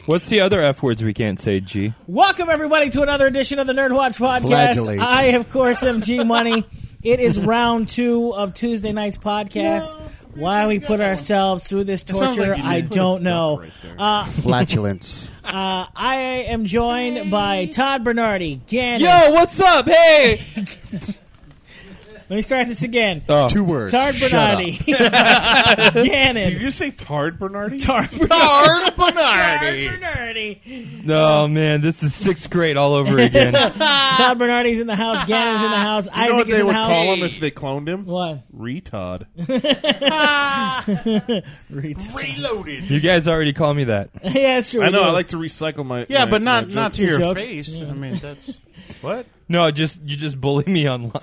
What's the other F words we can't say, G? Welcome, everybody, to another edition of the Nerd Watch Podcast. Flagellate. I, of course, am G Money. It is round 2 of Tuesday night's podcast. Why we put ourselves through this torture, I don't know. Flatulence. I am joined by Todd Bernardi, Gannon. Yo, what's up? Hey! Let me start this again. 2 words. Todd Shut Bernardi. up. Gannon. Did you say Tard Bernardi? Todd Bernardi. Oh, man, this is 6th grade all over again. Todd Bernardi's in the house. Gannon's in the house. Do you know Isaac what is they in the would house. call him if they cloned him? What? Retard. Reloaded. You guys already call me that. Yeah, it's true. I know. we I do. like to recycle my. Yeah, my- but my not to jokes. your jokes? face. Yeah. I mean, that's what. No, you just bully me online.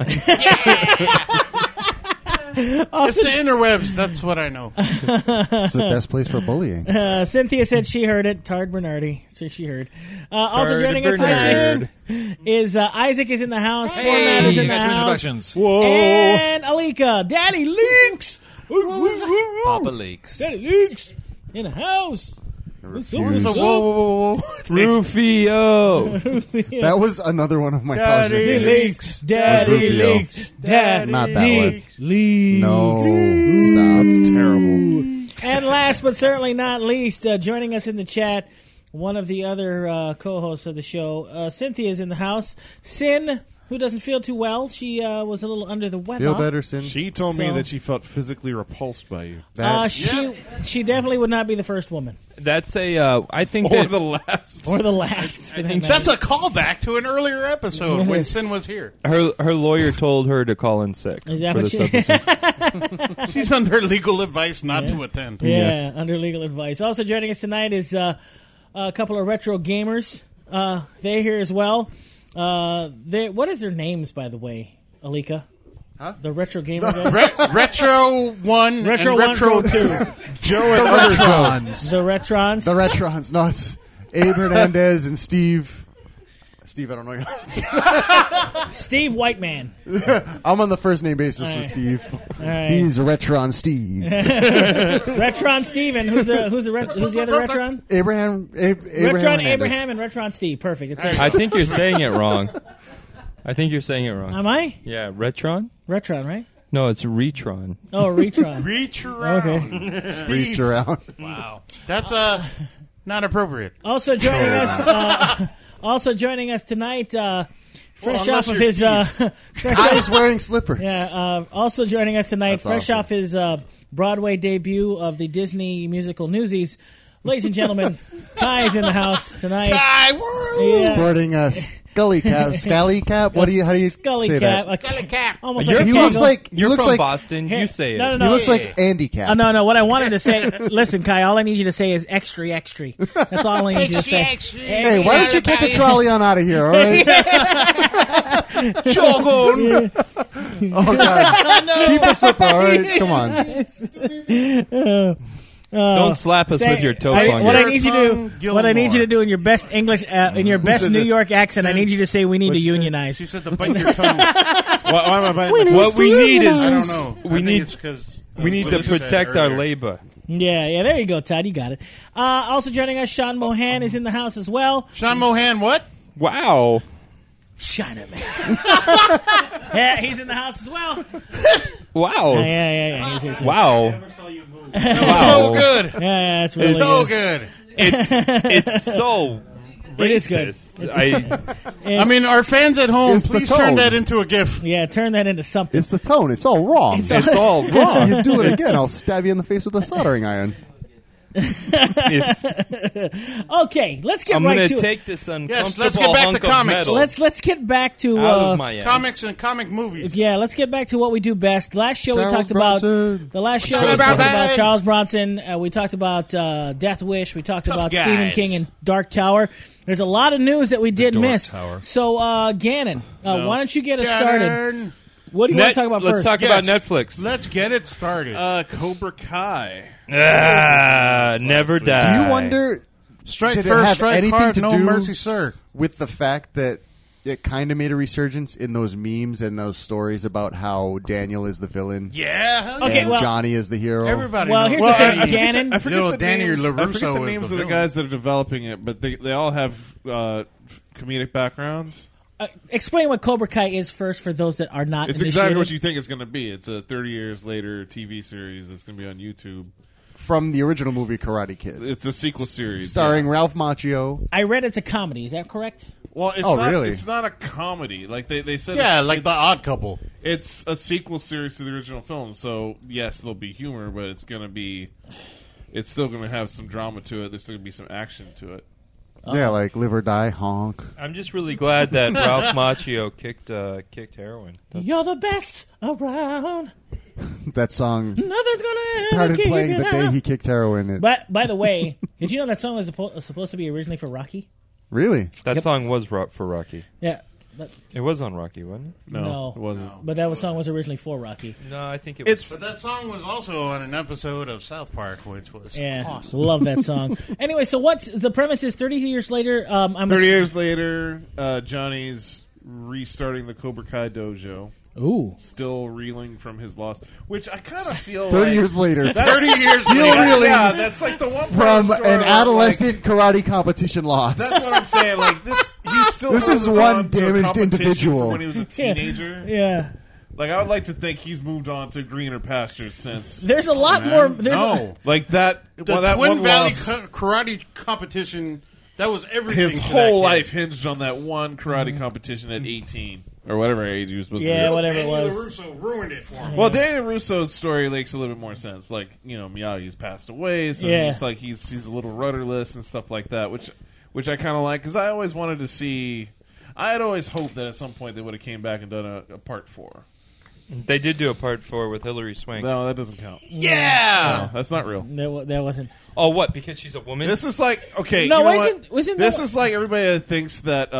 It's the interwebs. That's what I know. It's the best place for bullying. Cynthia said she heard it. Tard Bernardi. So she heard. Also Tard joining us Bernard. tonight is Isaac is in the house. Format is in the house. Whoa! And Alika. Daddy Leaks. Papa Leaks. Daddy Leaks. In the house. Refuse. Whoa. Rufio. That was another one of my college Daddy nicknames. Leaks. Daddy Rufio. Leaks. Daddy Not that one. Leaks. No. Stop. That's terrible. And last but certainly not least, joining us in the chat, one of the other co-hosts of the show, Cynthia is in the house. Sin, who doesn't feel too well, she was a little under the weather. Feel better, Sin? She told me So- that she felt physically repulsed by you, She definitely would not be the first woman. That's a, I think or that... the last. Or the last. for that matter. That's a callback to an earlier episode when Sin was here. Her lawyer told her to call in sick. Is that for what this she... episode. She's under legal advice not to attend. Yeah, under legal advice. Also joining us tonight is a couple of retro gamers. They're here as well. What is their names, by the way, Alika? Huh? The retro gamer guys? Retro 1 Retro and 1, Retro 2. Joe and other Joe. Retrons. The Retrons. The Retrons. No, it's Abe Hernandez and Steve. Steve, I don't know your last name. Steve Whiteman. I'm on the first name basis All with right. Steve. All right. He's Retron Steve. Retron Steven. Who's the other Retron? Abraham Retron Hernandez. Abraham and Retron Steve. Perfect. It's I think you're saying it wrong. Am I? Yeah, Retron? Retron, right? No, it's Retron. Oh, Retron. Reach around. Okay. Reach Steve, around. Wow. that's not appropriate. Also joining us tonight, fresh unless off of you're his Guy's wearing slippers. also joining us tonight, That's fresh awesome. off his Broadway debut of the Disney musical Newsies. Ladies and gentlemen, Kai is in the house tonight. Yeah. Sporting a scully cap. Scally cap? How do you Scully say cap? that? Almost You're like a He from- looks like You're from like Boston. Here- You say it. No, he looks like Andy Cap. No. What I wanted to say, listen, Kai, all I need you to say is extra, extra. That's all I need you to say. Hey, why don't you catch a trolley on out of here, all right? Shogun. Oh, God. Keep a slipper, all right? Come on. Don't slap us with your toe fungus. What I need you to Tongue do, what I need you to do in your best English, in your best said New this? York accent, I need you to say we need to What'd you say? unionize. She said to bite your tongue. Why am I biting my What we need I don't is know. we I think need it's 'cause we need to what you said protect our earlier. labor. Yeah, there you go, Todd. You got it. Also joining us, Sean Mohan is in the house as well. Sean Mohan, what? Wow. China man. Yeah, he's in the house as well. Wow. Yeah. He's here too. Wow. So good. Yeah, it's really So good. good. It's so It is good. racist. I mean, our fans at home, It's the please turn tone. that into a GIF. Yeah, turn that into something. It's the tone. It's all wrong. It's all wrong. You do it again, I'll stab you in the face with a soldering iron. Okay, let's get I'm right going to to it. take this uncomfortable let's get back to hunk of comics. metal Let's get back to out of my ass. Comics and comic movies. yeah, let's get back to what we do best. Last show we Charles talked Bronson. about the last show Charles we talked Bronson. about Charles Bronson. We talked about Death Wish. We talked about guys. Stephen King and Dark Tower. There's a lot of news that we did Dark miss. Tower. So Gannon, why don't you get us started? Darn. What do you want to talk about Let's first? talk Yes. about Netflix. Let's get it started. Cobra Kai. Never die. Do you wonder strike did it first, have strike anything hard, to no do- mercy, sir. with the fact that it kind of made a resurgence in those memes and those stories about how Daniel is the villain Yeah. hell Okay, and well- Johnny is the hero. Everybody Well, knows. here's Well, the thing, I Gannon. I forget Little the Danny names. I LaRusso forget the is names the of the villain. guys that are developing it, but they all have comedic backgrounds. Explain what Cobra Kai is first for those that are not It's initiated. exactly what you think it's going to be. It's a 30 years later TV series that's going to be on YouTube. From the original movie Karate Kid, It's a sequel series starring Ralph Macchio. I read it's a comedy. Is that correct? Well, it's Oh, not. really? It's not a comedy. Like they said. Yeah, it's, like The it's- Odd Couple. It's a sequel series to the original film. So yes, there'll be humor, but it's going to be. It's still going to have some drama to it. There's still going to be some action to it. Yeah, like Live or Die, honk. I'm just really glad that Ralph Macchio kicked heroin. You're the best around. That song Nothing's gonna started kick playing you the day down. he kicked heroin. But by the way, did you know that song was supposed to be originally for Rocky? Really? That song was for Rocky. Yeah, but It was on Rocky, wasn't it? No. It wasn't. but that song was originally for Rocky. No, I think it was. It's But that song was also on an episode of South Park, which was Yeah, awesome. love that song. Anyway, so what's the premise? Is 30 years later? 30 years later. Johnny's restarting the Cobra Kai dojo. Ooh, Still reeling from his loss, which I kind of feel 30 like, years later. 30 years Still later. reeling Yeah, that's like the one part of from the story an where, adolescent karate competition loss. Like, that's what I'm saying. Like this, he still. This is hasn't one gone to a damaged competition individual. from when he was a teenager. yeah. Like I would like to think he's moved on to greener pastures since. There's a lot Man, more. There's no. Like that. The well, that Twin one Valley loss, karate competition, that was everything his to that whole kid. life hinged on that one karate competition at 18 or whatever age he was supposed to Yeah, be. whatever it Danny was. LaRusso ruined it for him. Well, Daniel Russo's story makes a little bit more sense. Like, Miyagi's passed away, so Yeah. he's like he's a little rudderless and stuff like that, which I kind of like because I always wanted to see. I had always hoped that at some point they would have came back and done a part 4. They did do a part 4 with Hilary Swank. No, that doesn't count. Yeah! No, that's not real. That wasn't. Oh, what? Because she's a woman? This is like okay. No, you know wasn't- what? wasn't this that- is like everybody that thinks that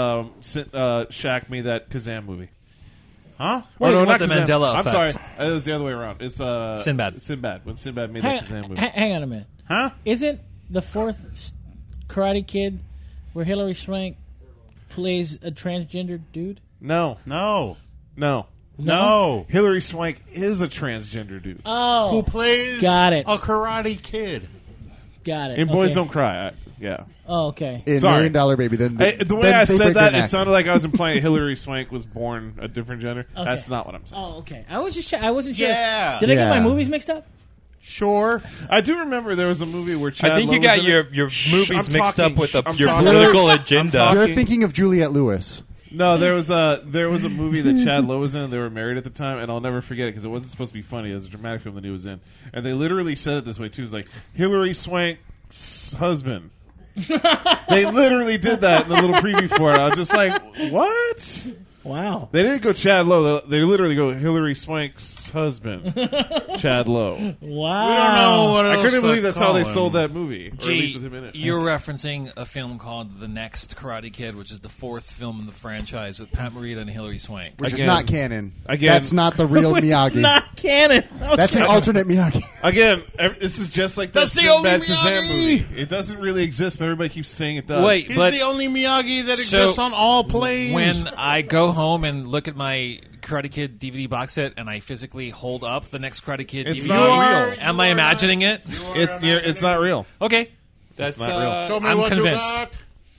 Shaq made that Kazam movie. Huh? Or no, not the Kazam. Mandela I'm effect. sorry, it was the other way around. It's Sinbad. Sinbad. When Sinbad made Hang, that Kazam movie. hang on a minute. Huh? Isn't the fourth Karate Kid where Hilary Swank plays a transgender dude? No, No. no. No. Hilary Swank is a transgender dude. Oh, Who plays Got it. a karate kid? got it. In Boys Okay. Don't Cry, yeah. Oh, okay. in Sorry. $1 Million Baby. Then The way then I they said break that, their it neck. sounded like I was implying Hilary Swank was born a different gender. Okay. That's not what I'm saying. Oh, okay. I was just. I wasn't sure. Yeah. Did I get my Yeah. movies mixed up? Sure. I do remember there was a movie where Chad I think Lowe you was got in your it. movies I'm mixed talking. up with I'm your talking. political I'm agenda. talking. You're thinking of Juliette Lewis. No, there was a movie that Chad Lowe was in. And they were married at the time, and I'll never forget it because it wasn't supposed to be funny. It was a dramatic film that he was in, and they literally said it this way too. It's like Hilary Swank's husband. They literally did that in the little preview for it. I was just like, what? Wow. They didn't go Chad Lowe. They literally go Hilary Swank's husband, Chad Lowe. Wow. We don't know what else I couldn't to believe that's how they call sold him. that movie, or at least with him in it. You're referencing a film called The Next Karate Kid, which is the 4th film in the franchise with Pat Morita and Hilary Swank. Which is Again. not canon. Again. That's not the real Which is Miyagi. not canon. Okay. That's an alternate Miyagi. Again, this is just like that That's the only Sinbad Kazam Miyagi. movie. It doesn't really exist, but everybody keeps saying it does. Wait, He's but the only Miyagi that So, exists on all planes. when I go home and look at my Karate Kid DVD box set and I physically hold up the Next Karate Kid It's DVD, not real. am I imagining it? It's not real. Okay. That's not real. Show me I'm what convinced. you got.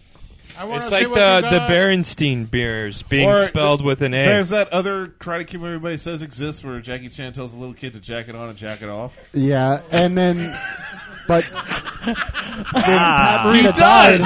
I wanna It's see like what you the got. Berenstein beers being Or spelled with an A. There's that other Karate Kid movie everybody says exists where Jackie Chan tells a little kid to jack it on and jack it off. Yeah, and then, but when Pat Morita died,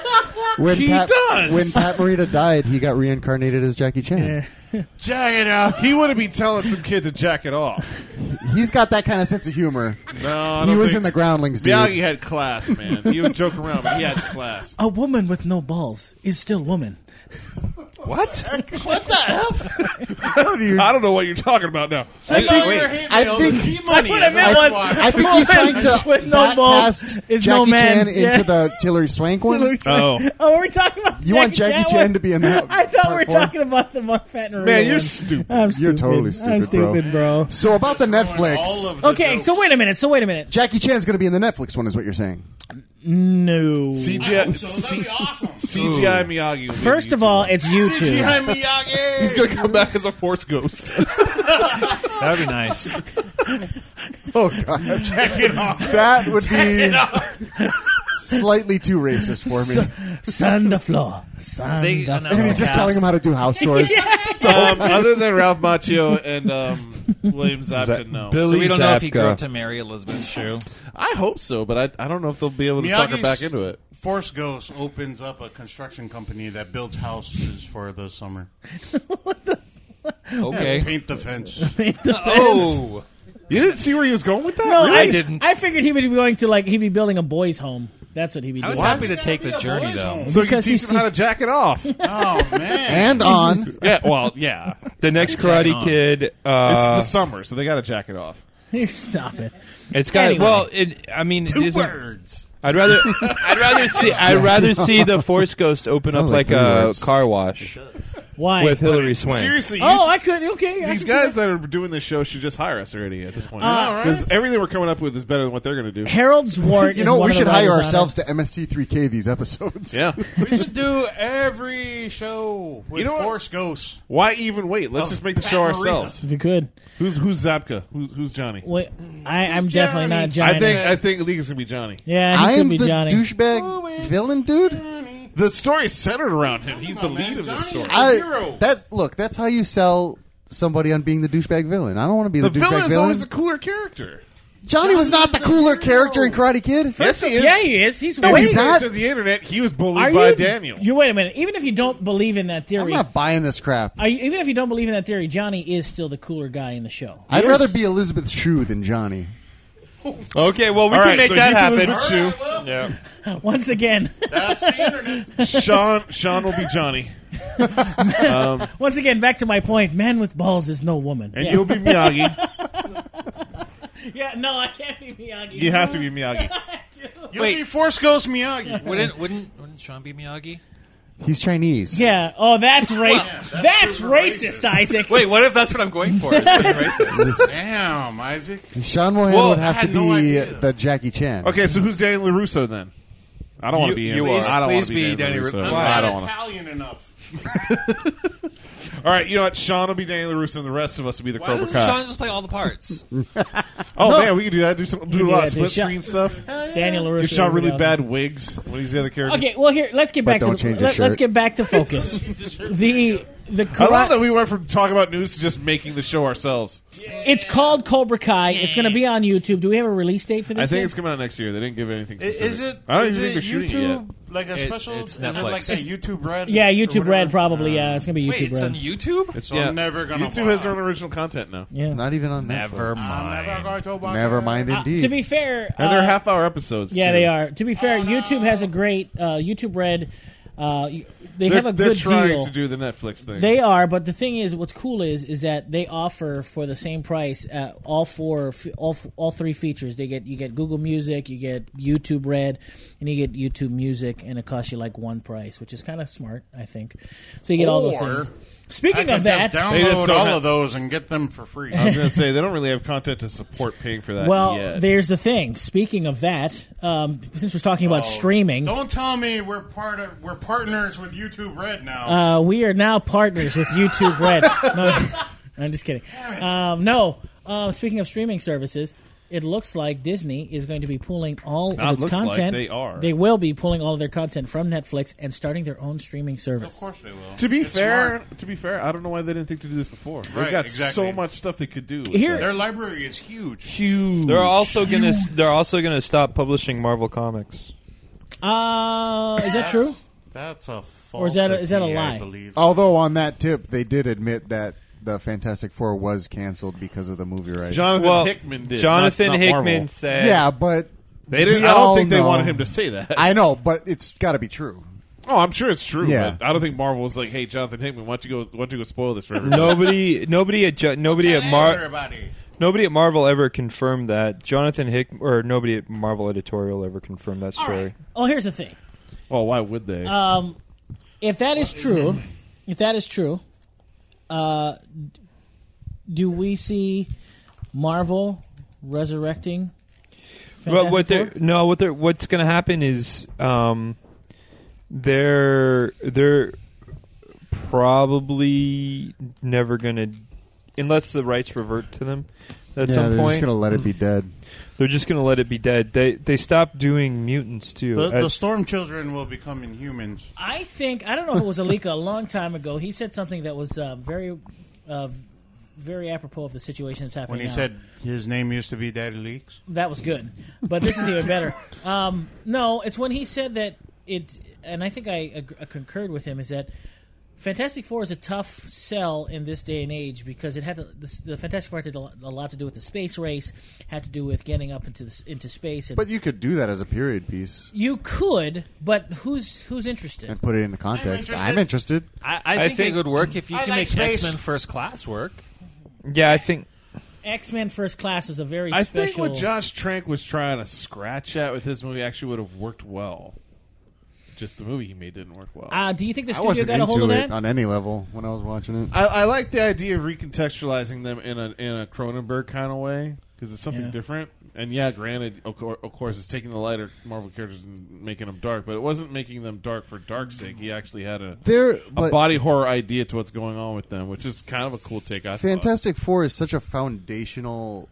when Pat Morita died, he got reincarnated as Jackie Chan. Jack it out. He wouldn't be telling some kid to jack it off. He's got that kind of sense of humor. No, I He don't was think- in the Groundlings, dude. Miyagi had class, man. He would joke around, but he had class. A woman with no balls is still woman. What the hell? How do you- I don't know what you're talking about now. Send think- over your hate I mail think- to G-Money. What I meant That's was- why. I think he's trying to With no balls bypass is Jackie no man. Chan Yeah. into the Hilary Swank one. Oh. Oh, are we talking about You want Jackie Chan to be in that? I thought we were part four? talking about the Mark Fat and Man, you're stupid. I'm You're stupid. totally I'm stupid, stupid, bro. So about the Netflix. All of the Okay, jokes. so wait a minute. So wait a minute. Jackie Chan's going to be in the Netflix one, is what you're saying. No. CGI, So that'd be awesome. CGI Miyagi. will be First the of YouTube all, one. it's YouTube. CGI Miyagi. He's going to come back as a Force ghost. That'd be nice. Oh, God. Check it off. That would be slightly too racist for me. Sun the floor. Sun They the announced And he's the just cast. telling him how to do house chores. Other than Ralph Macchio and William Zabka, no. Billy So we don't know if he grew Zabka. up to marry Elizabeth Shue. I hope so, but I don't know if they'll be able to talk her back into it. Force Ghost opens up a construction company that builds houses for the summer. Okay. Paint the fence. Oh. You didn't see where he was going with that? No, Really? I didn't. I figured he would be going to he'd be building a boys' home. That's what he'd be I doing. was happy to take the journey, though. So you can Because teach he's him how to jack it off. Oh, man. And on. Yeah, well, yeah. The next Karate on. Kid. It's the summer, so they got to jack it off. Stop it. It's got Anyway. well. I mean, it Two isn't- words. I'd rather see the Force Ghost open Sounds up like like three a words. car wash Why? with Hillary Swank. Seriously, Oh, I could. Okay. I these can see guys that. that are doing this show should just hire us already at this point. right. Because everything we're coming up with is better than what they're going to do. Harold Zwart. You is know, one we of the should hire writers on ourselves it. to MST3K these episodes. Yeah. We should do every show with You know what? Force Ghosts. Why even wait? Let's just make the show Pat Morita. ourselves. If you could. Who's Zabka? Who's Johnny? Wait, I'm definitely not Johnny? Johnny. I think Lega's going to be Johnny. Yeah, he I could am be the Johnny. douchebag villain, dude. The story is centered around him. He's the on, lead man. of this Johnny story. is hero. That's how you sell somebody on being the douchebag villain. I don't want to be The the, villain douchebag is villain. always the cooler character. Johnny was not the cooler character in Karate Kid. Yes, he is. Yeah, he is. He's No, way- he's not. On the internet, he was bullied Are by you? Daniel. You wait a minute. Even if you don't believe in that I'm theory, not buying this crap. even if you don't believe in that theory, Johnny is still the cooler guy in the show. I'd rather be Elizabeth Shue than Johnny. Okay, well we All can right, make so that he's happen. Elizabeth Shue. Yeah. Once again, That's the internet. Sean will be Johnny, once again, back to my point. Man with balls is no woman. and yeah. you'll be Miyagi. Yeah, no, I can't be Miyagi. You have to be Miyagi. You'll Wait. be Force Ghost Miyagi. Wouldn't Sean be Miyagi? He's Chinese. Yeah. Oh, that's racist. That's super racist, Isaac. Wait, what if that's what I'm going for? Is being racist? Damn, Isaac. Sean Mohan Well, would I have had to no be idea. the Jackie Chan. Okay, so who's Daniel LaRusso then? I don't want to be him. you are. I don't want Please to be be Danny Daniel Ru- LaRusso. I'm I not don't want to. Italian enough. All right, you know what? Sean will be Daniel LaRusso, and the rest of us will be the Why Cobra doesn't Kai. Sean just play all the parts? Oh No. man, we can do that. Do a do lot that, of dude. split screen stuff. Daniel LaRusso. Give Sean really everybody bad else. wigs. What is the other characters? Okay, well here, let's get back don't to change your let's shirt. get back to focus. the I love karate. that we went from talking about news to just making the show ourselves. It's called Cobra Kai. It's going to be on YouTube. Do we have a release date for this? I think yet? it's coming out next year. They didn't give anything. Is specific. it? I don't is even think they're it shooting it yet. YouTube like a special? it's Is it Netflix. like that YouTube Red? Yeah, or YouTube whatever? Red probably. Yeah, it's going to be Wait, YouTube it's Red. on YouTube? It's, So I'm never gonna. YouTube has their own original content now, Yeah. Not even on Never Netflix. I'm never going to watch Never it. mind, indeed. To be fair, and they're half-hour episodes. yeah, too. they are. To be fair, YouTube has a great YouTube Red. They have a They're good trying deal. to do the Netflix thing. They are, but the thing is, what's cool is that they offer for the same price all three features. You get Google Music, you get YouTube Red, and you get YouTube Music, and it costs you like one price, which is kind of smart, I think. So you get all those Or things. Speaking I of could that, just They just download don't all have- of those and get them for free. I was going to say they don't really have content to support paying for that. well, yet. there's the thing. Speaking of that, since we're talking about streaming, Don't tell me we're partners with YouTube Red now. we are now partners with YouTube Red. No, I'm just kidding. Speaking of streaming services, it looks like Disney is going to be pulling all Not of its looks like, content. they are. They will be pulling all of their content from Netflix and starting their own streaming service. Of course they will. To be It's fair, smart. I don't know why they didn't think to do this before. They've Right, got exactly. so much stuff they could do. with Here- that. Their library is huge. huge. They're also gonna stop publishing Marvel comics. Is that true? That's a false. Or is that a lie? I believe. Although on that tip, they did admit that the Fantastic Four was canceled because of the movie rights. Jonathan Hickman did. Jonathan not Hickman Marvel. said, yeah, but They didn't. we I all don't think they know- wanted him to say that. I know, but it's got to be true. Oh, I'm sure it's true. Yeah. But I don't think Marvel was like, "Hey, Jonathan Hickman, why don't you go spoil this for everybody?" nobody at Marvel ever confirmed that. Nobody at Marvel editorial ever confirmed that story. Oh, here's the thing. Well, why would they? If that is true, do we see Marvel resurrecting Well, Fantastic Four? what's going to happen is they're probably never going to, unless the rights revert to them at some they're point. just gonna let it be dead. They're just going to let it be dead. They stopped doing mutants too. The Storm Children will become Inhumans. I don't know if it was Alika a long time ago. He said something that was very apropos of the situation that's happening When he now. said his name used to be Daddy Leaks. That was good, but this is even better. No, it's when he said that and I think I concurred with him, is that Fantastic Four is a tough sell in this day and age because it had the Fantastic Four had a lot to do with the space race, had to do with getting up into space. And But you could do that as a period piece you could, but who's interested? and put it into context. I'm I'm interested. I think it would work if you I can like make space. X-Men First Class work. Yeah, I think. X-Men First Class was a very I special. think what Josh Trank was trying to scratch at with this movie actually would have worked well. Just the movie he made didn't work well. Do you think the I studio wasn't got a hold of into it that? on any level when I was watching it. I like the idea of recontextualizing them in a Cronenberg kind of way because it's something Yeah. different. And yeah, granted, of course, it's taking the lighter Marvel characters and making them dark, but it wasn't making them dark for dark's sake. He actually had a body horror idea to what's going on with them, which is kind of a cool take. I thought. Fantastic Four is such a foundational,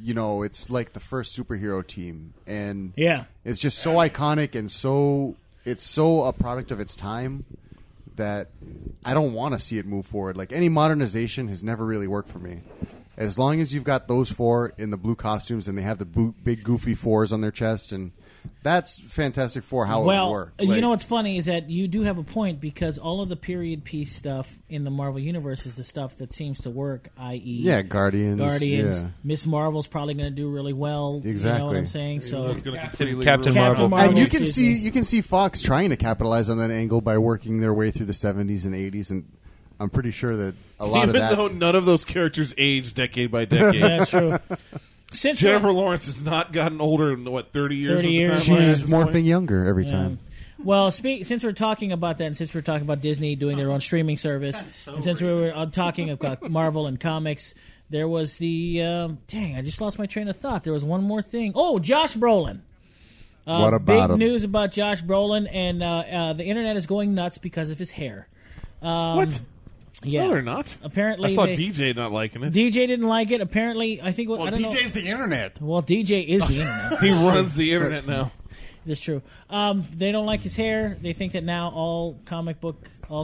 it's like the first superhero team, and Yeah. it's just so iconic and it's so a product of its time that I don't want to see it move forward. Like any modernization has never really worked for me. As long as you've got those four in the blue costumes and they have the big goofy fours on their chest, and that's Fantastic Four how it would work. You know what's funny is that you do have a point because all of the period piece stuff in the Marvel Universe is the stuff that seems to work, i.e. Guardians. Yeah. Miss Marvel's probably going to do really well. You know Exactly. what I'm saying? So It's gonna completely Captain ruin Marvel. Marvel. And you Excuse can see Fox trying to capitalize on that angle by working their way through the 70s and 80s, and I'm pretty sure that a lot Even of that. though none of those characters age decade by decade. that's true. Since Jennifer Lawrence has not gotten older in 30 years. 30 at the years. time She's at this morphing point? younger every time. Well, since we're talking about that, and since we're talking about Disney doing their own streaming service, and since we were talking about Marvel and comics, there was the I just lost my train of thought. There was one more thing. Oh, Josh Brolin. What about big him? news about Josh Brolin, and the internet is going nuts because of his hair. What? Yeah, No, they're not. Apparently, I saw DJ not liking it. DJ didn't like it. Apparently, I think. Well, I don't know. DJ's the internet. Well, DJ is the internet. He runs the internet now. That's true. They don't like his hair. They think that now all comic book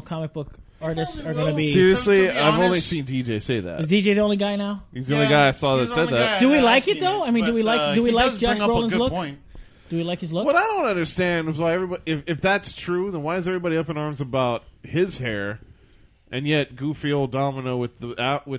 artists are going to be. Seriously, To be I've only honest- seen DJ say that. Is DJ the only guy now? He's the only guy I saw that He's the said only that. guy Do we I've like it, seen though? I mean, do we but, like he Josh does bring up a Brolin's good look? point. Do we like his look? What I don't understand is why everybody, if that's true, then why is everybody up in arms about his hair, and yet goofy old Domino with the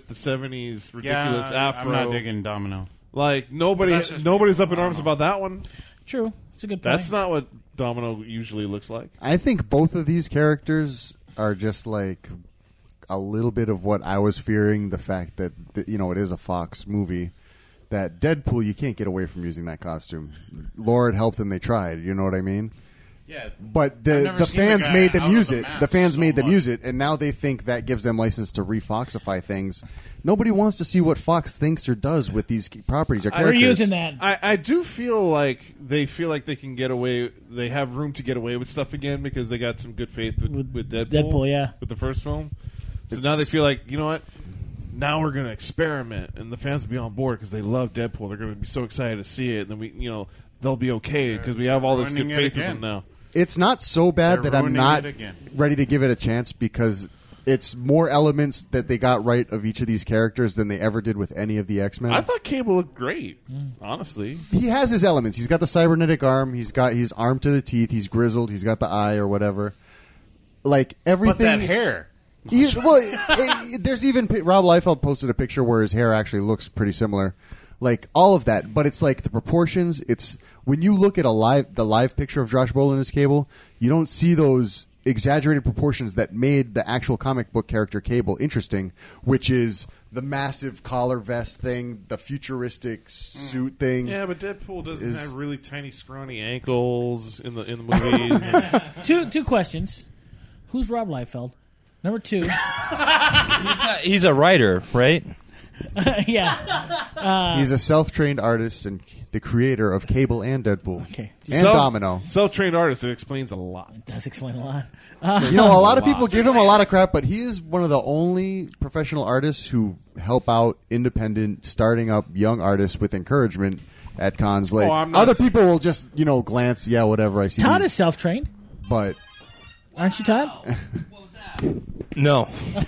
'70s ridiculous afro? I'm not digging Domino. Like That's just nobody's me. up in arms about that one. True. It's a good point. That's not what Domino usually looks like. I think both of these characters are just like a little bit of what I was fearing, the fact that it is a Fox movie. That Deadpool, you can't get away from using that costume. Lord help them, they tried. You know what I mean? Yeah, But I've the never seen the fans guy made them out of use the it. mask The fans so made them much. use it, and now they think that gives them license to re-Foxify things. Nobody wants to see what Fox thinks or does with these properties or We're characters. using that. I do feel like they can get away. They have room to get away with stuff again because they got some good faith with Deadpool. Deadpool, yeah. With the first film, so now they feel like, you know what? Now we're going to experiment, and the fans will be on board because they love Deadpool. They're going to be so excited to see it, and then they'll be okay because we have all this good ruining it faith in again. them now. It's not so bad They're that I'm ruining not it again. ready to give it a chance because it's more elements that they got right of each of these characters than they ever did with any of the X-Men. I thought Cable looked great, honestly. He has his elements. He's got the cybernetic arm. He's armed to the teeth. He's grizzled. He's got the eye or whatever. Like everything. But that hair. There's even Rob Liefeld posted a picture where his hair actually looks pretty similar. Like all of that, but it's like the proportions. It's when you look at the live picture of Josh Brolin as Cable, you don't see those exaggerated proportions that made the actual comic book character Cable interesting, which is the massive collar vest thing, the futuristic suit thing. Yeah, but Deadpool doesn't Is- have really tiny, scrawny ankles in the movies. Two questions. Who's Rob Liefeld? Number two. He's a writer, right? Yeah. He's a self-trained artist and the creator of Cable and Deadpool. Okay. And Domino. Self-trained artist. It explains a lot. It does explain a lot. You know, a lot of people give him a lot of crap, but he is one of the only professional artists who help out independent, starting up young artists with encouragement at cons. Like I'm not other people will just, glance, yeah, whatever. I see. Todd these, is self-trained. but Aren't you, Todd? No.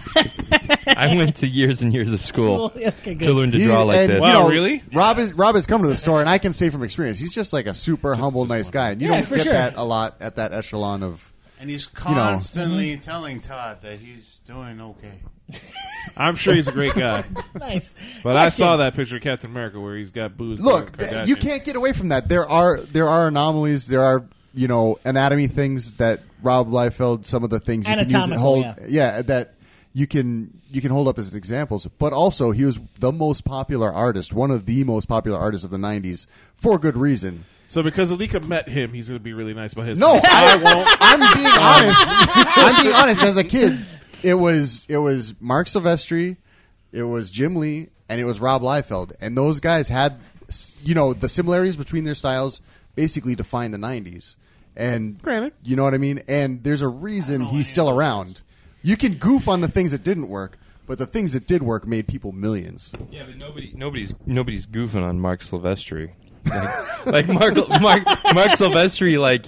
I went to years and years of school Okay, good. to learn to draw like and, this. you Wow, know, really? Rob has come to the store, and I can say from experience, he's just like a super humble, nice guy. And you Yeah, don't for get sure. that a lot at that echelon of. And he's constantly telling Todd that he's doing okay. I'm sure he's a great guy. Nice. But I Question. saw that picture of Captain America where he's got booze. Look, by Kardashian. you can't get away from that. There are anomalies. There are anatomy things that Rob Liefeld. Some of the things you can use Anatomical, hold, yeah. that you can hold up as examples. But also, he was the most popular artist, one of the most popular artists of the '90s, for good reason. So because Alika met him, he's going to be really nice about his. No, I won't. I'm being honest. I'm being honest. As a kid, it was Mark Silvestri, it was Jim Lee, and it was Rob Liefeld, and those guys had the similarities between their styles basically define the '90s. And Granted. you know what I mean. And there's a reason he's still around. You can goof on the things that didn't work, but the things that did work made people millions. Yeah, but nobody's goofing on Mark Silvestri. Like Mark Silvestri, like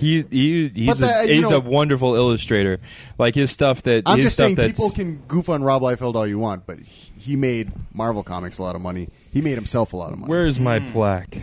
he's a wonderful illustrator. Like his stuff that I'm his just stuff saying that's, people can goof on Rob Liefeld all you want, but he made Marvel Comics a lot of money. He made himself a lot of money. Where's my plaque?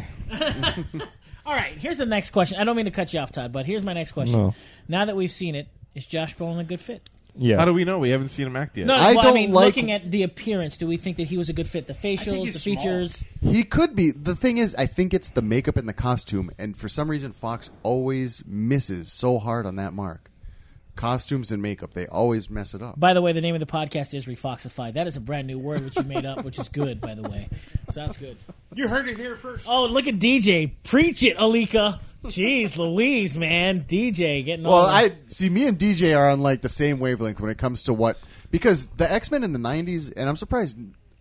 All right, here's the next question. I don't mean to cut you off, Todd, but here's my next question. No. Now that we've seen it, is Josh Brolin a good fit? Yeah. How do we know? We haven't seen him act yet. No, I don't mean, like- looking at the appearance, do we think that he was a good fit? The facials, he's the small. features. He could be. The thing is, I think it's the makeup and the costume, and for some reason, Fox always misses so hard on that mark. Costumes and makeup, they always mess it up. By the way, the name of the podcast is Refoxified. That is a brand new word which you made up, which is good, by the way. Sounds good. You heard it here first. Oh, look at DJ. Preach it, Alika. Jeez Louise, man. DJ getting Well, all I see. Me and DJ are on like the same wavelength when it comes to what, because the X-Men in the '90s, and I'm surprised.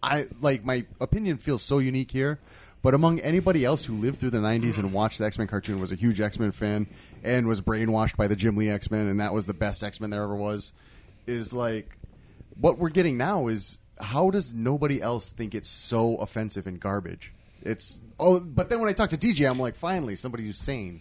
My opinion feels so unique here, but among anybody else who lived through the '90s and watched the X-Men cartoon, was a huge X-Men fan, and was brainwashed by the Jim Lee X-Men, and that was the best X-Men there ever was. Is like what we're getting now is, how does nobody else think it's so offensive and garbage? But then when I talk to DJ, I'm like, finally, somebody who's sane.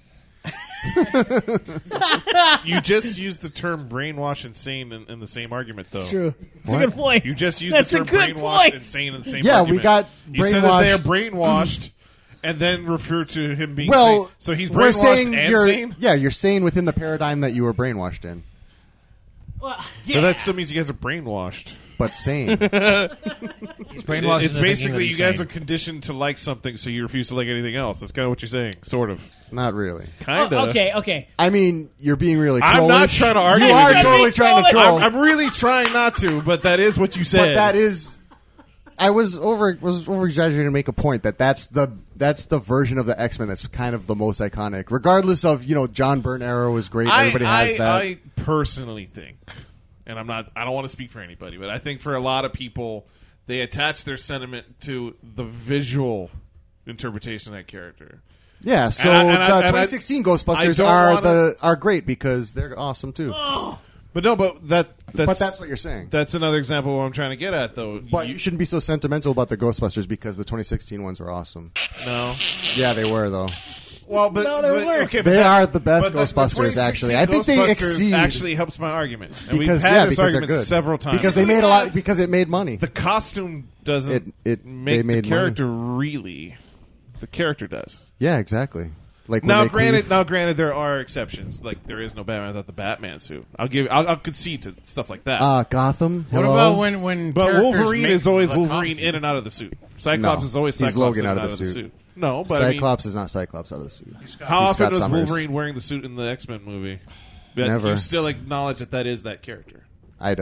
You just used the term brainwash and sane in the same argument, though. true. It's What? a good point. You just used That's the a term good brainwash point. and sane in the same Yeah, argument. we got You said that they are brainwashed. brainwashed, and then referred to him being Well, sane. So he's we're brainwashed saying and you're sane? you're sane within the paradigm that you were brainwashed in, Well, So that still means you guys are brainwashed. but sane. He's brainwashed It's into thinking basically that you he's guys sane. are conditioned to like something, so you refuse to like anything else. That's kind of what you're saying, sort of. Not really. Kind of. okay. I mean, you're being really trollish. I'm not trying to argue You with are you. totally trying to troll. I'm really trying not to, but that is what you said. But that is, I was over exaggerating to make a point that that's the version of the X-Men that's kind of the most iconic, regardless of John Byrne era was great. Everybody has that. I personally think, and I don't want to speak for anybody, but I think for a lot of people, they attach their sentiment to the visual interpretation of that character. Yeah, so And I- the and I- 2016 Ghostbusters I don't are great because they're awesome too. But no, but that's But that's what you're saying. That's another example of what I'm trying to get at, though. But you shouldn't be so sentimental about the Ghostbusters because the 2016 ones were awesome. no. Yeah, they were though. Well, but No, they weren't. okay, but They that- are the best but the Ghostbusters, 2016 actually. I think they Ghostbusters exceed actually helps my argument, and because we've had this because they're argument good several times because they made a lot because it made money. The costume doesn't they make made the character really. The character does. Yeah, exactly. Like when Now, they granted, there are exceptions. Like there is no Batman without the Batman suit. I'll concede to stuff like that. Gotham. What Hello? about when but characters Wolverine make is always the Wolverine costume? in and out of the suit. Cyclops No, is always he's Cyclops Logan in and out of the suit. No, but Cyclops is not Cyclops out of the suit. how He's often Scott was Summers. Wolverine wearing the suit in the X-Men movie? But Never. You still acknowledge that is that character. I don't.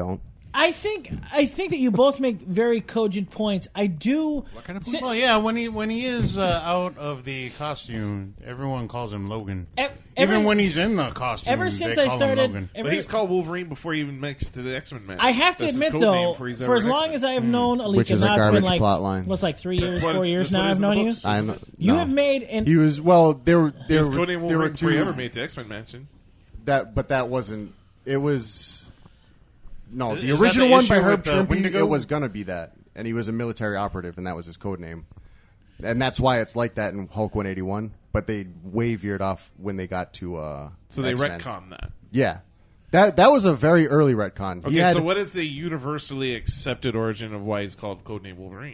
I think that you both make very cogent points. I do. What kind of points? Well, yeah, when he is out of the costume, everyone calls him Logan. Even when he's in the costume, ever since they I call him started, Logan. But he's called Wolverine before he even makes to the X-Men match. I have to That's his admit code though, name before he's for ever as an long X-Men. as I have known Alika, Which is a now it's been garbage like plot line. what's like 3 years, That's what 4 it's- years that's what now. it I've is in the known you. books. I know, You no. have made and He was there His were code name there were Wolverine before he two ever made to X-Men mention. but that wasn't. It was no Is the that original the one issue by Herb with, Trimpe. Wendigo? It was gonna be that, and he was a military operative, and that was his code name, and that's why it's like that in Hulk 181. But they way veered off when they got to So they X-Men. retconned that. Yeah, that was a very early retcon. Okay, He had, so what is the universally accepted origin of why he's called codename Wolverine?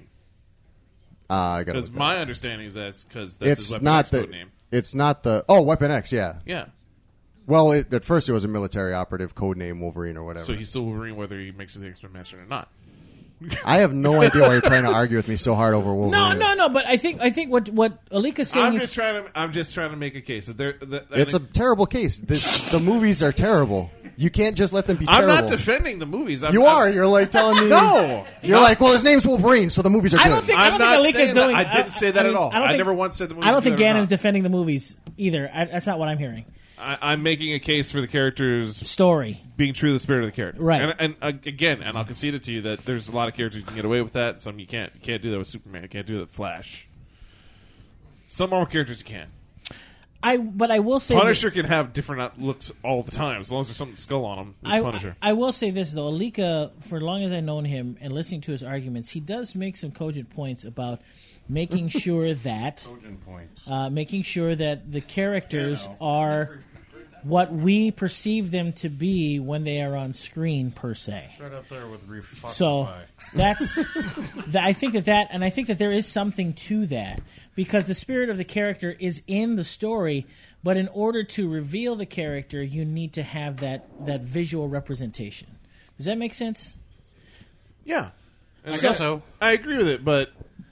I gotta Because look that my up. understanding is that's because that's his It's Weapon not X the. code name. It's not the. Oh, Weapon X. Yeah. Yeah. Well, at first it was a military operative code name Wolverine or whatever. So he's still Wolverine whether he makes it to the X-Men mention or not. I have no idea why you're trying to argue with me so hard over Wolverine. no. But I think what Alika's saying I'm is just trying to make a case that It's a terrible case. The movies are terrible. You can't just let them be I'm terrible. not defending the movies. You are. You're like telling me. No. You're like, well, his name's Wolverine, so the movies are good. I don't think I'm not Alika's saying doing. that. I didn't say that at all. I never once said the movies I don't are think good or Gannon's not. defending the movies either. That's not what I'm hearing. I'm making a case for the characters Story. being true to the spirit of the character. Right. And again, and I'll concede it to you that there's a lot of characters you can get away with that. Some you can't. You can't do that with Superman. You can't do that with Flash. Some Marvel characters you can. But I will say Punisher can have different looks all the time as long as there's something skull on him. It's Punisher. I will say this though, Alika, for as long as I've known him and listening to his arguments, he does make some cogent points about making sure that Cogent points. making sure that the characters are what we perceive them to be when they are on screen per se. Right up there with Refoxify. So that's I think that there is something to that because the spirit of the character is in the story, but in order to reveal the character, you need to have that visual representation. Does that make sense? Yeah. And I guess so. I agree with it, but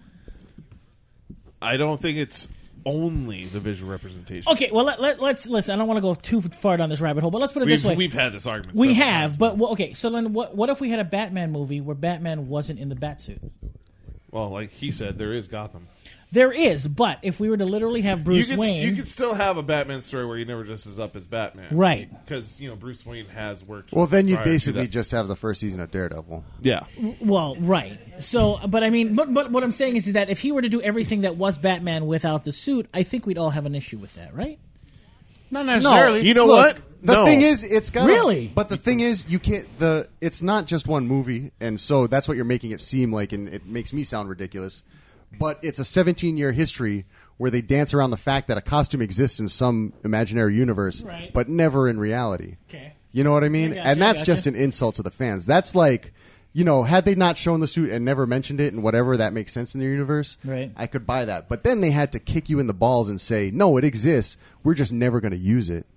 I don't think it's only the visual representation. Okay, well let's listen. I don't want to go too far down this rabbit hole, but let's put it this way: We've had this argument. we several have, times. but okay. So then, what if we had a Batman movie where Batman wasn't in the Batsuit? Well, like he said, there is Gotham. There is, but if we were to literally have Bruce Wayne, You could still have a Batman story where he never dresses up as Batman, Right. Because Bruce Wayne has worked. Well, then you'd prior to basically that. just have the first season of Daredevil. yeah. well, right. So, but I mean, but what I'm saying is that if he were to do everything that was Batman without the suit, I think we'd all have an issue with that, right? Not necessarily. You know Look, what? The No. thing is, it's got Really? But the thing is, you can't. It's not just one movie, and so that's what you're making it seem like, and it makes me sound ridiculous. But it's a 17-year history where they dance around the fact that a costume exists in some imaginary universe, Right. but never in reality. Okay. You know what I mean? I gotcha, And that's I gotcha. just an insult to the fans. That's like, had they not shown the suit and never mentioned it and whatever, that makes sense in their universe. Right. I could buy that. But then they had to kick you in the balls and say, no, it exists. We're just never going to use it.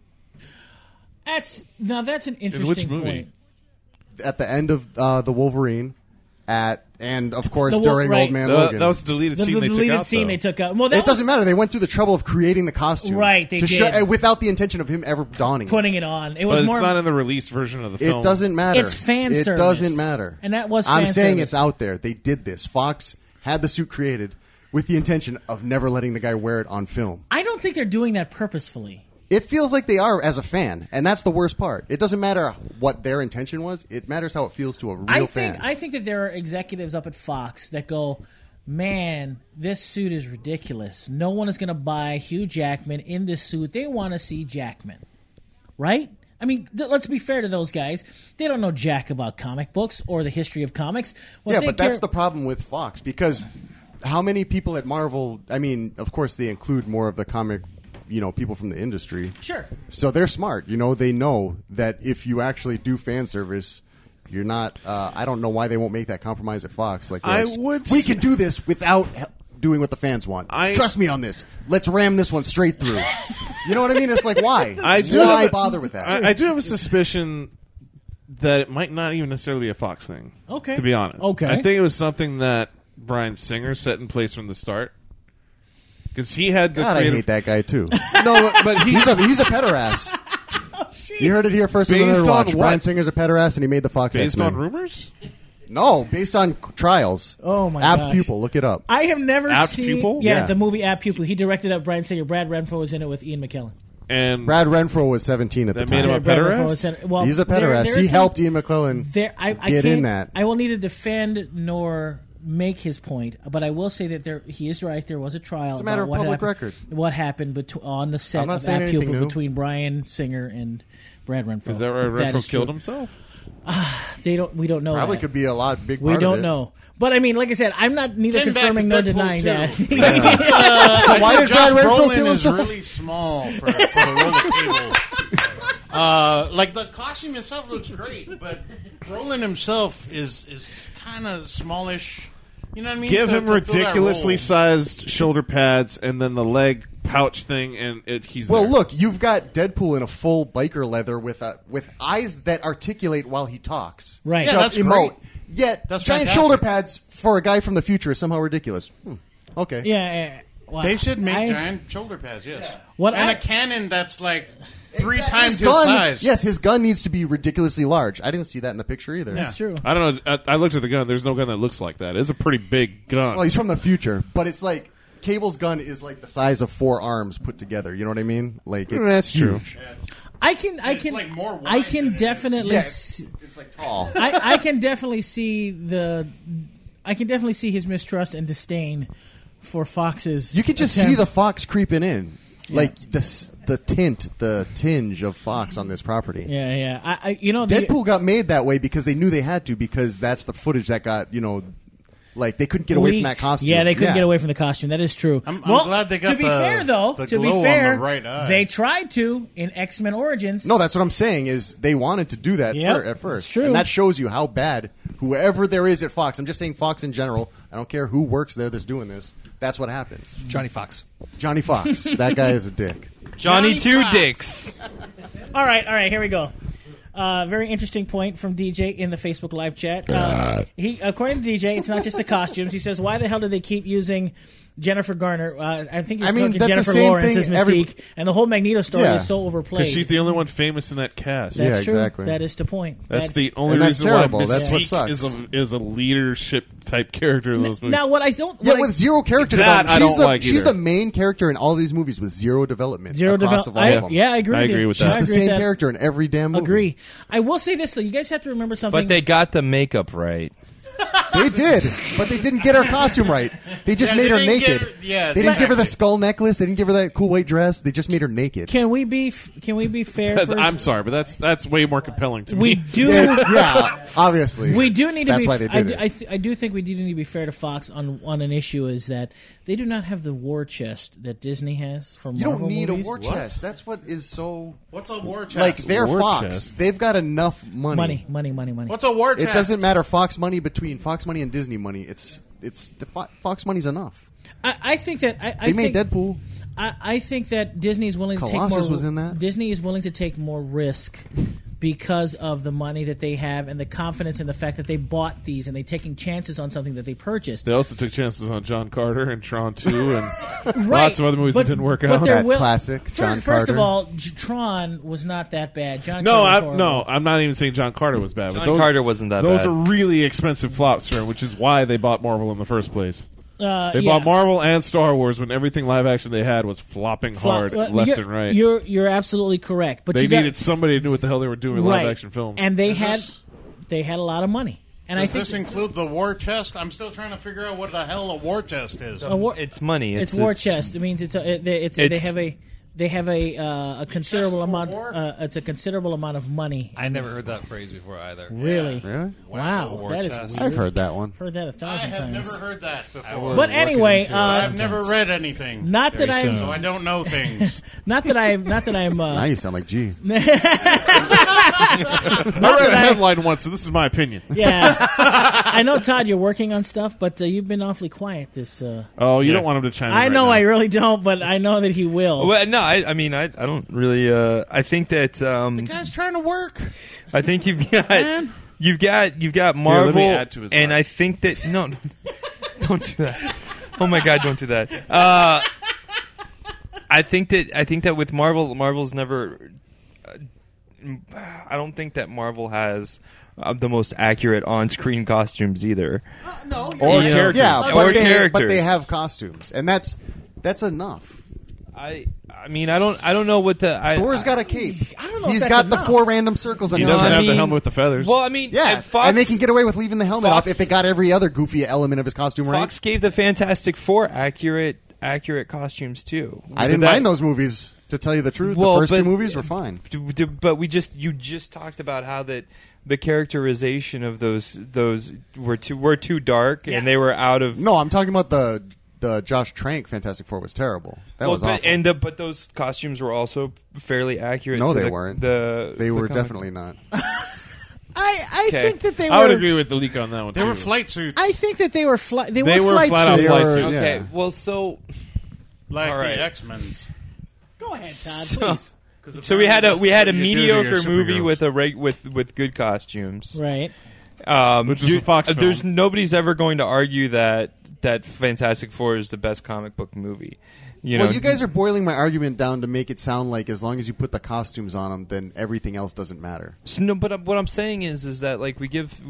That's an interesting which movie? point. At the end of the Wolverine, and of course The during right. Old Man Logan. That was the deleted The scene they deleted took out. scene though. they took out. Well, that it doesn't matter. They went through the trouble of creating the costume, Right, they to did. without the intention of him ever donning putting it on. It was But more. it's not in the released version of the film. it. It doesn't matter. It's fan It service. doesn't matter. And that was I'm fan saying service. it's out there. They did this. Fox had the suit created with the intention of never letting the guy wear it on film. I don't think they're doing that purposefully. It feels like they are as a fan, and that's the worst part. It doesn't matter what their intention was. It matters how it feels to a real fan. I think that there are executives up at Fox that go, man, this suit is ridiculous. No one is going to buy Hugh Jackman in this suit. They want to see Jackman, right? I mean, let's be fair to those guys. They don't know jack about comic books or the history of comics. Yeah, but that's the problem with Fox, because how many people at Marvel, I mean, of course they include more of the comic, people from the industry. Sure. So they're smart. They know that if you actually do fan service, you're not, I don't know why they won't make that compromise at Fox. Like, we can do this without doing what the fans want. Trust me on this. Let's ram this one straight through. You know what I mean? It's like, why? Why bother with that? I do have a suspicion that it might not even necessarily be a Fox thing. Okay. To be honest. Okay. I think it was something that Bryan Singer set in place from the start. Because he had the God, I creative... hate that guy too. No, but he's a pederast. You heard it here first on Based the on Watch. what? Bryan Singer's a pederast, and he made the Fox Based X-Men. on rumors? No, based on trials. Oh, my Apt gosh. Pupil, look it up. I have never Apt seen... Pupil? Yeah, Yeah. the movie Apt Pupil. He directed that. Bryan Singer. Brad Renfro was in it with Ian McKellen. And Brad Renfro was 17 at the That made time. him a Brad pederast? Renfro was in it. Well, He's a pederast. there He is helped some- Ian McClellan I get in can't- that. I will neither defend nor make his point, but I will say that he is right. There was a trial. It's a matter about of what public happened, record. What happened on the set I'm not of saying Apt anything Pupil new. between Bryan Singer and Brad Renfro. is that why That Renfro is true. killed himself? We don't know. Probably that. could be a lot big We part don't of it. know. But I mean, like I said, I'm not neither Getting back confirming to nor Deadpool denying 2. that. So why did Josh Brad Renfro Brolin kill is himself? really small for the role of Cable. Like the costume itself looks great, but Brolin himself is kind of smallish. You know what I mean? Give To him fill that ridiculously role. sized shoulder pads and then the leg pouch thing, and he's Well, there. look, you've got Deadpool in a full biker leather with eyes that articulate while he talks. Right. Yeah, Don't that's emote. great. Yet, That's giant fantastic. shoulder pads for a guy from the future is somehow ridiculous. Okay. Yeah. Well, They should make I- giant shoulder pads, yes. What and I- a cannon that's like three His times his gun, size. yes, his gun needs to be ridiculously large. I didn't see that in the picture either. That's true. I don't know. I looked at the gun. There's no gun that looks like that. It's a pretty big gun. Well, he's from the future, but it's like Cable's gun is like the size of 4 arms put together. You know what I mean? Like it's That's true. huge. I can like more wide I can than it is. definitely Yeah, see, it's like tall. I can definitely see his mistrust and disdain for Fox's. You can just see attempt. the Fox creeping in, like the tinge of Fox on this property. Yeah. I the- Deadpool got made that way because they knew they had to, because that's the footage that got like they couldn't get away from that leaked. costume. Yeah, they couldn't get away from the costume. That is true. I'm well, glad they got to be the- fair, though. the To be glow on fair, the right eye. they tried to in X-Men Origins. No, that's what I'm saying. Is they wanted to do that Yep, at first, it's true. and that shows you how bad whoever there is at Fox. I'm just saying Fox in general. I don't care who works there that's doing this. That's what happens. Johnny Fox. Johnny Fox, that guy is a dick. Johnny Two Fox. Dicks. All right, here we go. Very interesting point from DJ in the Facebook live chat. According to DJ, it's not just the costumes. He says, "Why the hell do they keep using Jennifer Garner?" I think you're talking that's the Jennifer same Lawrence thing as Mystique, every- and the whole Magneto story Yeah. is so overplayed. Because she's the only one famous in that cast. That's Yeah, true. exactly. That is the point. That's the only and that's reason terrible. why That's what Mystique sucks. is a leadership type character in those movies. Now, what I don't Yeah, what with zero character That development. I don't like she's either. the main character in all these movies with zero development. zero across develop. of all of them. Yeah, I agree. I with agree you. with She's that. I the agree same with that. character in every damn movie. Agree. I will say this though. You guys have to remember something. But they got the makeup right. They did, but they didn't get her costume right. They just Yeah, made they her didn't naked. get her- yeah, they didn't give her the exactly. skull necklace. They didn't give her that cool white dress. They just made her naked. Can we be fair? First? I'm sorry, but that's way more compelling to We me. do. Yeah, obviously. We do need to That's be. why they did it. I do think we do need to be fair to Fox on an issue is that they do not have the war chest that Disney has for You Marvel don't need movies. a war chest. That's what is so What's a war chest? like they're War Fox. chest. They've got enough money. Money. What's a war chest? It doesn't matter Fox money between Fox money and Disney money. It's the Fox money's enough. I think that I They made think, Deadpool. I think that Disney is willing to take Colossus more. was in that. Disney is willing to take more risk because of the money that they have and the confidence in the fact that they bought these and they're taking chances on something that they purchased. They also took chances on John Carter and Tron 2 and Right. lots of other movies that didn't work but out. they're That classic John First of Carter. all, Tron was not that bad. John No, Carter was horrible. I'm not even saying John Carter was bad. but John Carter wasn't that those bad. are really expensive flops for him, which is why they bought Marvel in the first place. They Yeah. bought Marvel and Star Wars when everything live action they had was flopping hard Well, left you're- and right. You're absolutely correct. But They you got- needed somebody who knew what the hell they were doing with right. live action films. and they Is had this- they had a lot of money. And I Does think this include the war chest? I'm still trying to figure out what the hell a war chest is. a war, It's money. it's war chest. It means they have a considerable for amount. war? It's a considerable amount of money. I never heard that phrase before either. Really? Really? Wow, War that is chest. weird. I've heard that one. Heard that 1,000 I have times. never heard that before. But anyway, I've never read anything. not that Very I'm So I don't know things. not that I'm Now you sound like G. I read a headline once, so this is my opinion. yeah. I know, Todd, you're working on stuff, but you've been awfully quiet this. Oh, you don't want him to chime in I right know now. I really don't, but I know that he will. Well, no, I mean, I don't really. I think that. Guy's trying to work. I think you've got Man. you've got let me Marvel, add to his and art. I think that no, don't do that. Oh my God, don't do that. I think that with Marvel's never think that Marvel has the most accurate on-screen costumes either. No, Or characters. Yeah, Or but characters. they have costumes, and that's enough. I mean, I don't know what the Thor's got a cape. I don't know if He's that's got the enough. 4 random circles on He his doesn't chest. have I the mean- helmet with the feathers. Well, I mean, Yeah, Fox, and they can get away with leaving the helmet Fox- off if they got every other goofy element of his costume right. Fox gave the Fantastic Four accurate costumes too. I didn't mind those movies, to tell you the truth. Well, the first but- 2 movies were fine. But you just talked about how that the characterization of those were too dark Yeah. and they were out of. No, I'm talking about the Josh Trank Fantastic Four was terrible. That was awful. But those costumes were also fairly accurate. No, to they the- weren't. The They the were comic. definitely not. I Okay. think that they were. I would agree with the leak on that one. They too. were flight suits. I think that they were They were flight flat out suits. flight were- suits. Okay, Yeah. well, so like all right. the X-Men's. Go ahead, Todd, So- please. so we had a That's what mediocre you do to your movie superheroes. with good costumes. Right. Which is a Fox film. There's nobody's ever going to argue that Fantastic Four is the best comic book movie. You know, Well, you guys are boiling my argument down to make it sound like as long as you put the costumes on them, then everything else doesn't matter. So, no, but what I'm saying is that like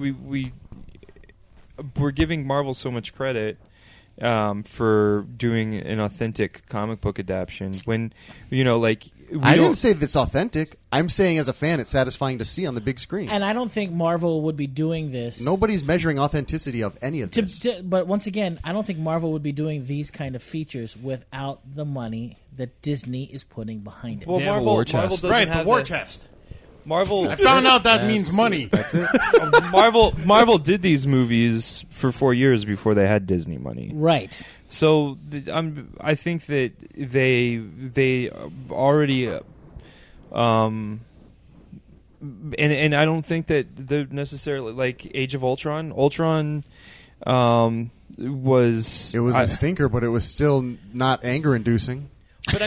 we're giving Marvel so much credit for doing an authentic comic book adaptation when I didn't say that's authentic. I'm saying as a fan, it's satisfying to see on the big screen. And I don't think Marvel would be doing this. Nobody's measuring authenticity of any of this. But once again, I don't think Marvel would be doing these kind of features without the money that Disney is putting behind it. Well, They have a Marvel war Marvel chest. doesn't Right, the have war chest. Marvel I found out that means money. That's it. Marvel did these movies for 4 years before they had Disney money. Right. So I think that they already and I don't think that they're necessarily like Age of Ultron. Ultron was It was a stinker, but it was still not anger-inducing. but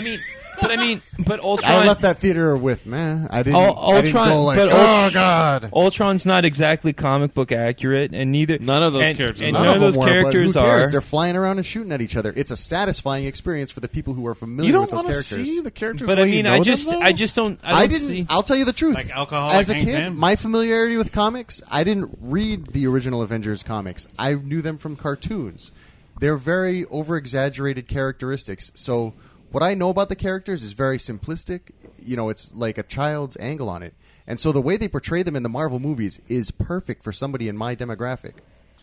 Ultron. I left that theater with meh. I didn't. I didn't Ultron, go like, but oh god. Ultron's not exactly comic book accurate, and neither None of those and- characters and are. none of those them were, but characters who cares? are. They're flying around and shooting at each other. It's a satisfying experience for the people who are familiar You don't with those want to characters. see the characters. But the I way you mean, know I them, just though? don't. I don't didn't. see. I'll tell you the truth. Like Alcoholic As a Hank kid, Pym? my familiarity with comics, I didn't read the original Avengers comics. I knew them from cartoons. They're very over-exaggerated characteristics. So what I know about the characters is very simplistic. You know, it's like a child's angle on it. And so the way they portray them in the Marvel movies is perfect for somebody in my demographic.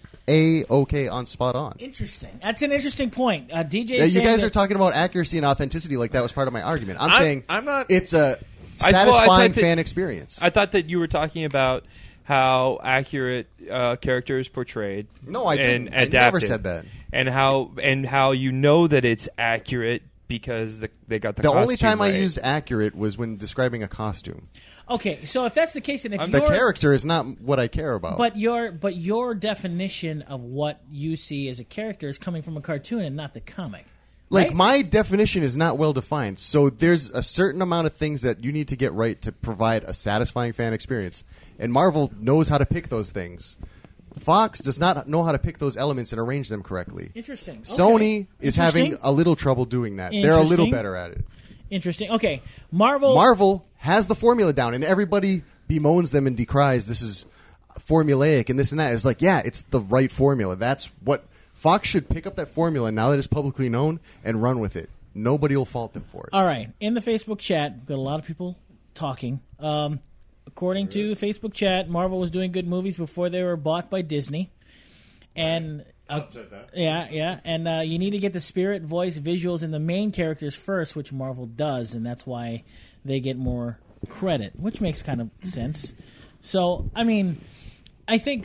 Okay, on spot on. Interesting. That's an interesting point. DJ, Yeah, you saying guys that- are talking about accuracy and authenticity like that was part of my argument. I'm I'm- saying I'm not- it's a I satisfying thought that- fan experience. I thought that you were talking about how accurate characters portrayed. No, I didn't. And I never adapted. said that. And how you know that it's accurate because they got the. The only costume time I right. used accurate was when describing a costume. Okay, so if that's the case, and if The you're character is not what I care about. but your definition of what you see as a character is coming from a cartoon and not the comic. like right? my definition is not well defined. So there's a certain amount of things that you need to get right to provide a satisfying fan experience. And Marvel knows how to pick those things. Fox does not know how to pick those elements and arrange them correctly. Interesting. Okay. Sony is having Interesting. a little trouble doing that. They're a little Interesting. better at it. Interesting. Okay, Marvel. Marvel has the formula down, and everybody bemoans them and decries this is formulaic and this and that. It's like, yeah, it's the right formula. That's what Fox should pick up that formula now that it's publicly known and run with it. Nobody will fault them for it. All right, in the Facebook chat, we've got a lot of people talking. According to Facebook chat, Marvel was doing good movies before they were bought by Disney, and yeah, and you need to get the spirit, voice, visuals, and the main characters first, which Marvel does, and that's why they get more credit, which makes kind of sense. So, I mean, I think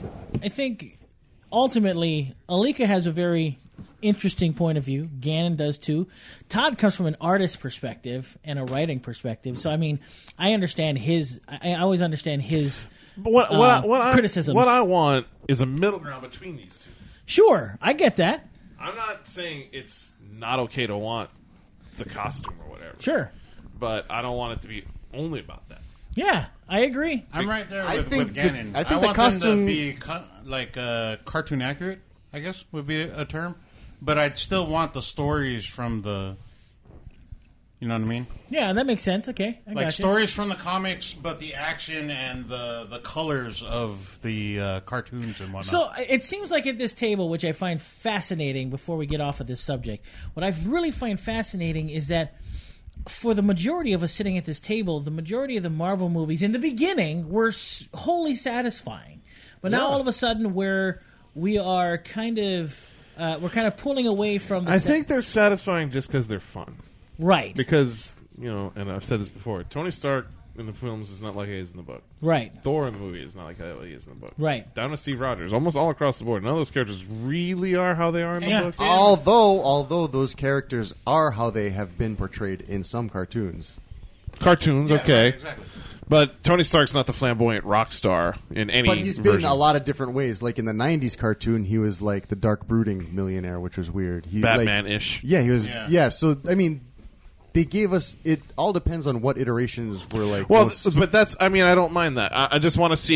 ultimately, Alika has a very interesting point of view. Gannon does too. Todd comes from an artist perspective and a writing perspective. So, I mean, I understand his. I always understand his But criticisms. What I want is a middle ground between these two. Sure, I get that. I'm not saying it's not okay to want the costume or whatever. Sure. But I don't want it to be only about that. Yeah, I agree. I'm right there I with, think with Gannon. I think the want costume- them to be cartoon accurate, I guess would be a term. But I'd still want the stories from the You know what I mean? Yeah, that makes sense. Okay, I Like gotcha. stories from the comics, but the action and the colors of the cartoons and whatnot. So it seems like at this table, which I find fascinating before we get off of this subject, what I really find fascinating is that for the majority of us sitting at this table, the majority of the Marvel movies in the beginning were wholly satisfying. But now all of a sudden we are kind of pulling away from the I think they're satisfying just because they're fun. Right. Because, and I've said this before, Tony Stark in the films is not like he is in the book. Right. Thor in the movie is not like he is in the book. Right. Down to Steve Rogers, almost all across the board. None of those characters really are how they are in the book. Although those characters are how they have been portrayed in some cartoons. Cartoons, Yeah, okay. right, exactly. But Tony Stark's not the flamboyant rock star in any But he's version. been a lot of different ways. Like in the 90s cartoon, he was like the dark brooding millionaire, which was weird. Batman-ish. Yeah, he was. Yeah. Yeah, so, I mean, they gave us... It all depends on what iterations were like. Well, most- but that's... I mean, I don't mind that. I just want to see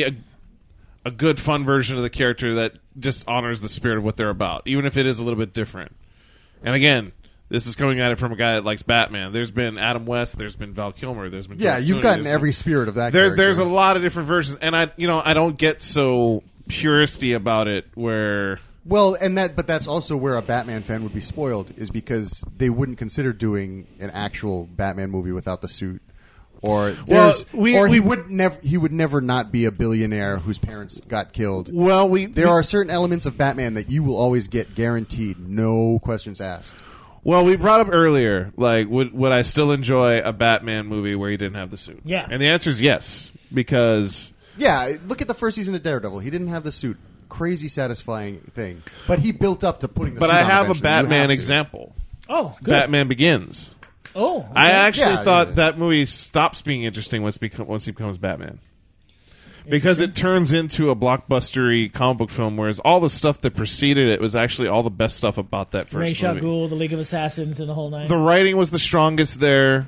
a good, fun version of the character that just honors the spirit of what they're about, even if it is a little bit different. And again... This is coming at it from a guy that likes Batman. There's been Adam West. There's been Val Kilmer. There's been yeah, George you've Clooney, gotten there's every been- spirit of that There's character. a lot of different versions, and I don't get so puristy about it. Where Well, but that's also where a Batman fan would be spoiled, is because they wouldn't consider doing an actual Batman movie without the suit. Or he would never not be a billionaire whose parents got killed. well, There are certain elements of Batman that you will always get guaranteed, no questions asked. Well, we brought up earlier, like, would I still enjoy a Batman movie where he didn't have the suit? Yeah. And the answer is yes, because... Yeah, look at the first season of Daredevil. He didn't have the suit. Crazy satisfying thing. But he built up to putting the But suit I on have a eventually. You have Batman to. example. Oh, good. Batman Begins. Oh, okay. I actually Yeah, thought yeah. that movie stops being interesting once he becomes Batman. Because it turns into a blockbustery comic book film, whereas all the stuff that preceded it was actually all the best stuff about that first Ra's al movie. Ghul, the League of Assassins, and the whole nine. The writing was the strongest there.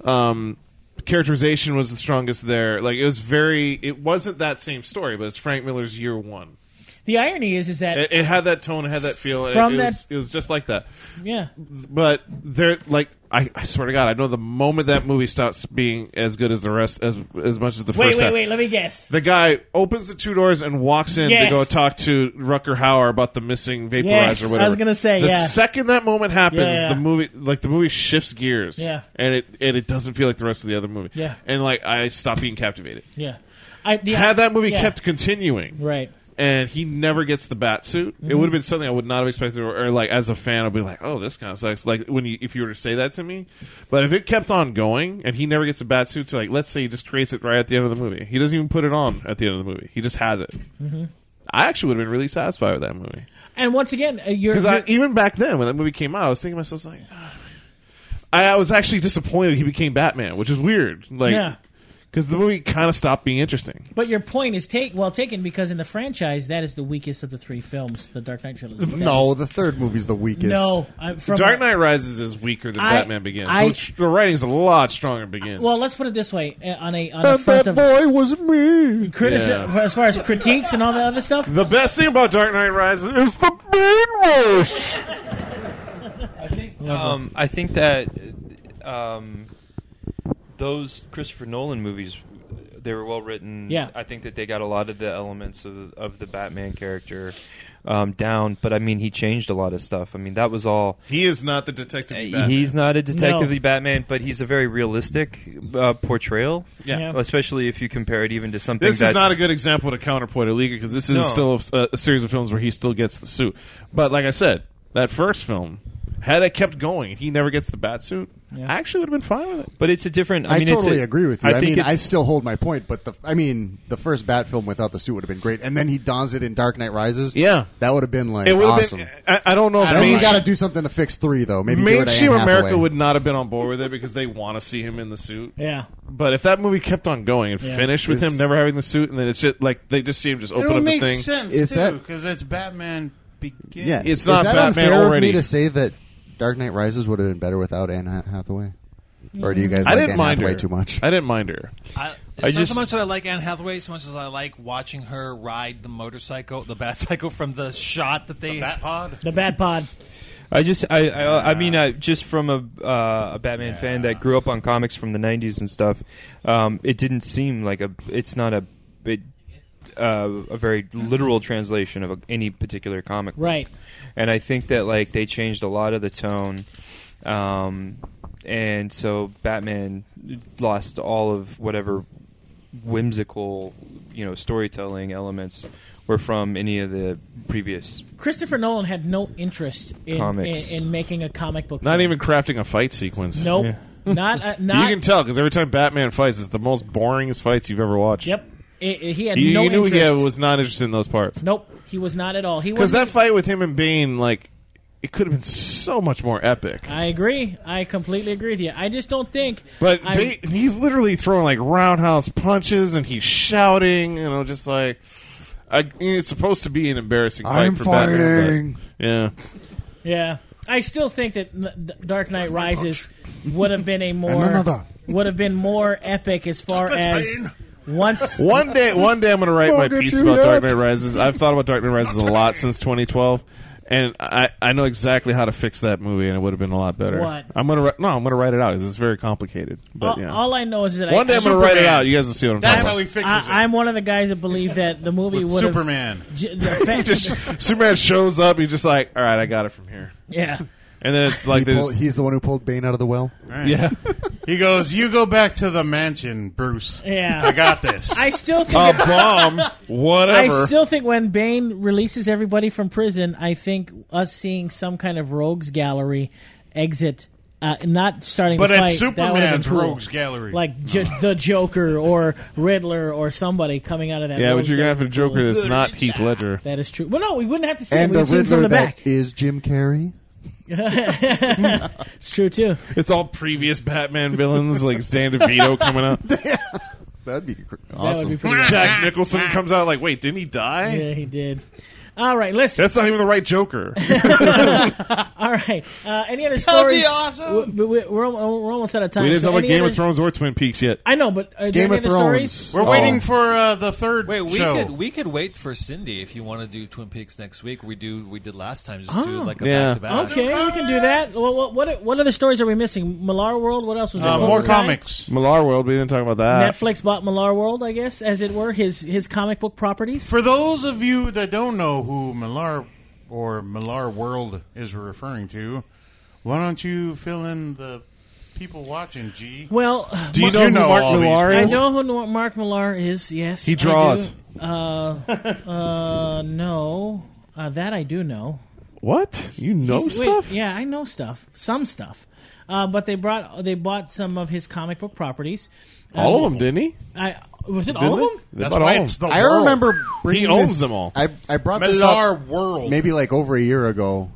Characterization was the strongest there. Like it wasn't that same story, but it's Frank Miller's year one. The irony is that It had that tone, it had that feel. From It was just like that. yeah, But there, like I swear to God, I know the moment that movie stops being as good as the rest, as much as the first half. wait, let me guess. The guy opens the two doors and walks in Yes. to go talk to Rucker Hauer about the missing vaporizer Yes, or I whatever. was gonna say, the yeah. second that moment happens, Yeah. the movie shifts gears. Yeah. and it doesn't feel like the rest of the other movie. Yeah. and like I stopped being captivated. Yeah, Had that movie yeah. kept continuing, right. and he never gets the bat suit, it would have been something I would not have expected, or like as a fan, I'd be like, "Oh, this kind of sucks." Like if you were to say that to me, but if it kept on going and he never gets a bat suit, so like let's say he just creates it right at the end of the movie, he doesn't even put it on at the end of the movie, he just has it. I actually would have been really satisfied with that movie, And once again, because even back then when that movie came out, I was thinking to myself like, I was actually disappointed he became Batman, which is weird, like. Yeah. Because the movie kind of stopped being interesting. But your point is well taken, because in the franchise, that is the weakest of the three films, the Dark Knight trilogy. That No, is- the third movie's the weakest. no. From Dark Knight Rises is weaker than Batman Begins. The writing's a lot stronger in Begins. Well, let's put it this way: on a front of boy was me. as far as critiques and all that other stuff. the best thing about Dark Knight Rises is the brainwash. I think that those Christopher Nolan movies, they were well written. Yeah. I think that they got a lot of the elements of the Batman character down, but I mean, he changed a lot of stuff. I mean, that was all. He is not the detective. Batman. He's not a detective No. Batman, but he's a very realistic portrayal. Yeah. Especially if you compare it even to something. This that's is not a good example to counterpoint Aliga, because this is No. still a series of films where he still gets the suit. But like I said, that first film, had it kept going, he never gets the bat suit. Yeah. I actually would have been fine with it. But it's a different. I I mean, totally it's agree with you. I think mean, I it's- still hold my point, but the first Bat film without the suit would have been great, and then he dons it in Dark Knight Rises. Yeah. that would have been like It would awesome. have been. I don't know. If Then you Main- got to do something to fix 3, though. Maybe give it to Mainstream Anne America Hathaway. would not have been on board with it because they want to see him in the suit. Yeah. But if that movie kept on going and Yeah. finished with him never having the suit, and then it's just like they just see him just It open would up the make thing. sense Is too, that- because it's Batman Begins. Yeah, It's is not that Batman unfair already. of me to say that Dark Knight Rises would have been better without Anne Hathaway? Or do you guys I like didn't Anne mind Hathaway her too much? I didn't mind her. It's not just- so much that I like Anne Hathaway, so much as I like watching her ride the motorcycle, the Batcycle, from the shot that they. Bat Pod. The Bat Pod. I mean, just from a Batman fan that grew up on comics from the '90s and stuff, it didn't seem like it's not a very literal translation of any particular comic book. Right. And I think that like they changed a lot of the tone, and so Batman lost all of whatever whimsical, storytelling elements were from any of the previous. Christopher Nolan had no interest in making a comic book. Not film. even crafting a fight sequence. Nope. Yeah. Not. You can tell because every time Batman fights, it's the most boringest fights you've ever watched. Yep. He had You no knew interest. he was not interested in those parts. Nope. He was not at all. He Because wasn't. that fight with him and Bane, like, it could have been so much more epic. I agree. I completely agree with you. I just don't think. But he's literally throwing like roundhouse punches and he's shouting, just like it's supposed to be an embarrassing fight I'm for fighting. Batman. Yeah. Yeah. I still think that Dark Knight Rises would have been more epic as far as once. One day I'm going to write my piece about Dark Knight Rises. I've thought about Dark Knight Rises a lot since 2012. And I know exactly how to fix that movie, and it would have been a lot better. What? I'm gonna write it out because it's very complicated. But All I know is that one day I'm gonna write it out. You guys will see what I'm That's talking how he fixes it. I'm one of the guys that believe that the movie With would have Superman. Superman shows up. He's just like, all right, I got it from here. Yeah. And then it's like he's the one who pulled Bane out of the well. Right. yeah. He goes, "You go back to the mansion, Bruce. Yeah. I got this." I still think A bomb, whatever. I still think when Bane releases everybody from prison, I think us seeing some kind of rogues gallery exit, not starting But the at fight. that would have Superman's been cool. rogues gallery. Like the Joker or Riddler or somebody coming out of that. Yeah, but rogues you're gonna have a gallery. Joker that's not Heath Ledger. That is true. Well, no, we wouldn't have to see And him. the We'd see him from Riddler the that back. is Jim Carrey. It's true too. It's all previous Batman villains like Stan DeVito coming up. That'd be awesome. That would be pretty awesome. Jack Nicholson comes out like, wait, didn't he die? Yeah, he did. All right, listen. That's not even the right Joker. All right. Any other That'd stories? be awesome. We're almost out of time. We didn't So talk about any Game other- of Thrones or Twin Peaks yet. I know, but are there Game any of other Thrones. stories? We're waiting for the third Wait, show. we could wait for Cindy if you want to do Twin Peaks next week. We did last time. Just do like a Yeah. back to back. Okay, we can do that. Well, what other stories are we missing? Millar World. What else was there? more Cobra Kai? comics. Millar World, we didn't talk about that. Netflix bought Millar World, I guess, as it were, his comic book properties. For those of you that don't know who Millar World is referring to, why don't you fill in the people watching, G? Well, Do you know You who know Mark all these Millar I is? know who Mark Millar is. Yes, He I draws. do. No, that I do know. What? You know Wait, stuff? yeah, I know stuff. Some stuff. But they bought some of his comic book properties. All of them, didn't he? Was it Didn't all of they? them? They That's bought why all it's of them. the I world. remember bringing He owns this, them all. I brought this Millar up World. maybe like over a year ago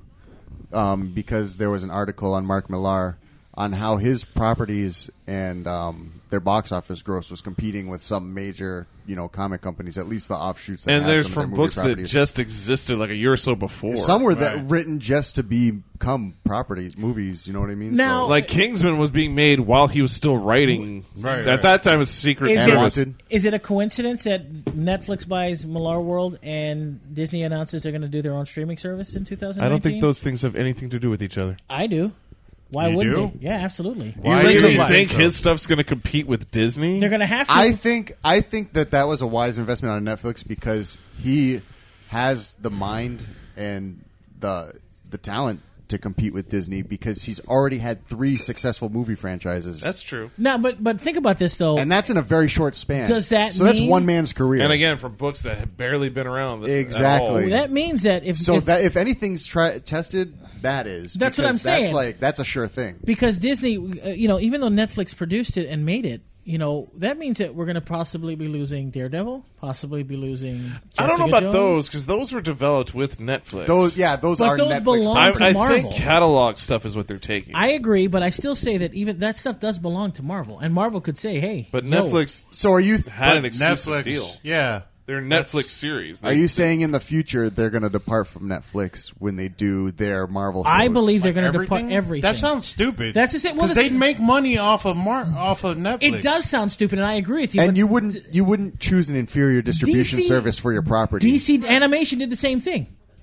because there was an article on Mark Millar on how his properties and their box office gross was competing with some major, comic companies, at least the offshoots. That And have there's some of their from movie books that properties. just existed like a year or so before. Some were Right. written just to become properties, movies. You know what I mean? Now- so, Like Kingsman was being made while he was still writing. Right, At right. that time, it was Secret Is and it- Service. Wanted. Is it a coincidence that Netflix buys Millar World and Disney announces they're going to do their own streaming service in 2019? I don't think those things have anything to do with each other. I do. Why You wouldn't do? they? Yeah, absolutely. Why you do really you think so? his stuff's going to compete with Disney? They're going to have to. I think that was a wise investment on Netflix because he has the mind and the talent to compete with Disney because he's already had 3 successful movie franchises. That's true. No, but think about this though. and that's in a very short span. Does that so that's mean- one man's career. And again, from books that have barely been around. At Exactly. all. That means that if so if- that if anything's tested, that is. That's what because I'm saying. That's a sure thing. because Disney, even though Netflix produced it and made it, that means that we're going to possibly be losing Daredevil, possibly be losing. Jessica I don't know about Jones. those because those were developed with Netflix. Those But are those Netflix. belong properties. to I Marvel. think catalog stuff is what they're taking. I agree, but I still say that even that stuff does belong to Marvel, and Marvel could say, "Hey, but yo, Netflix So are you? had an exclusive Netflix deal. Yeah. They're Netflix series. Are you saying in the future they're going to depart from Netflix when they do their Marvel shows? I believe they're Like going to depart everything." That sounds stupid. That's the same- well, Because the they'd same- make money off of Netflix. It does sound stupid, and I agree with you. And but you wouldn't choose an inferior distribution DC service for your property. DC Animation did the same thing.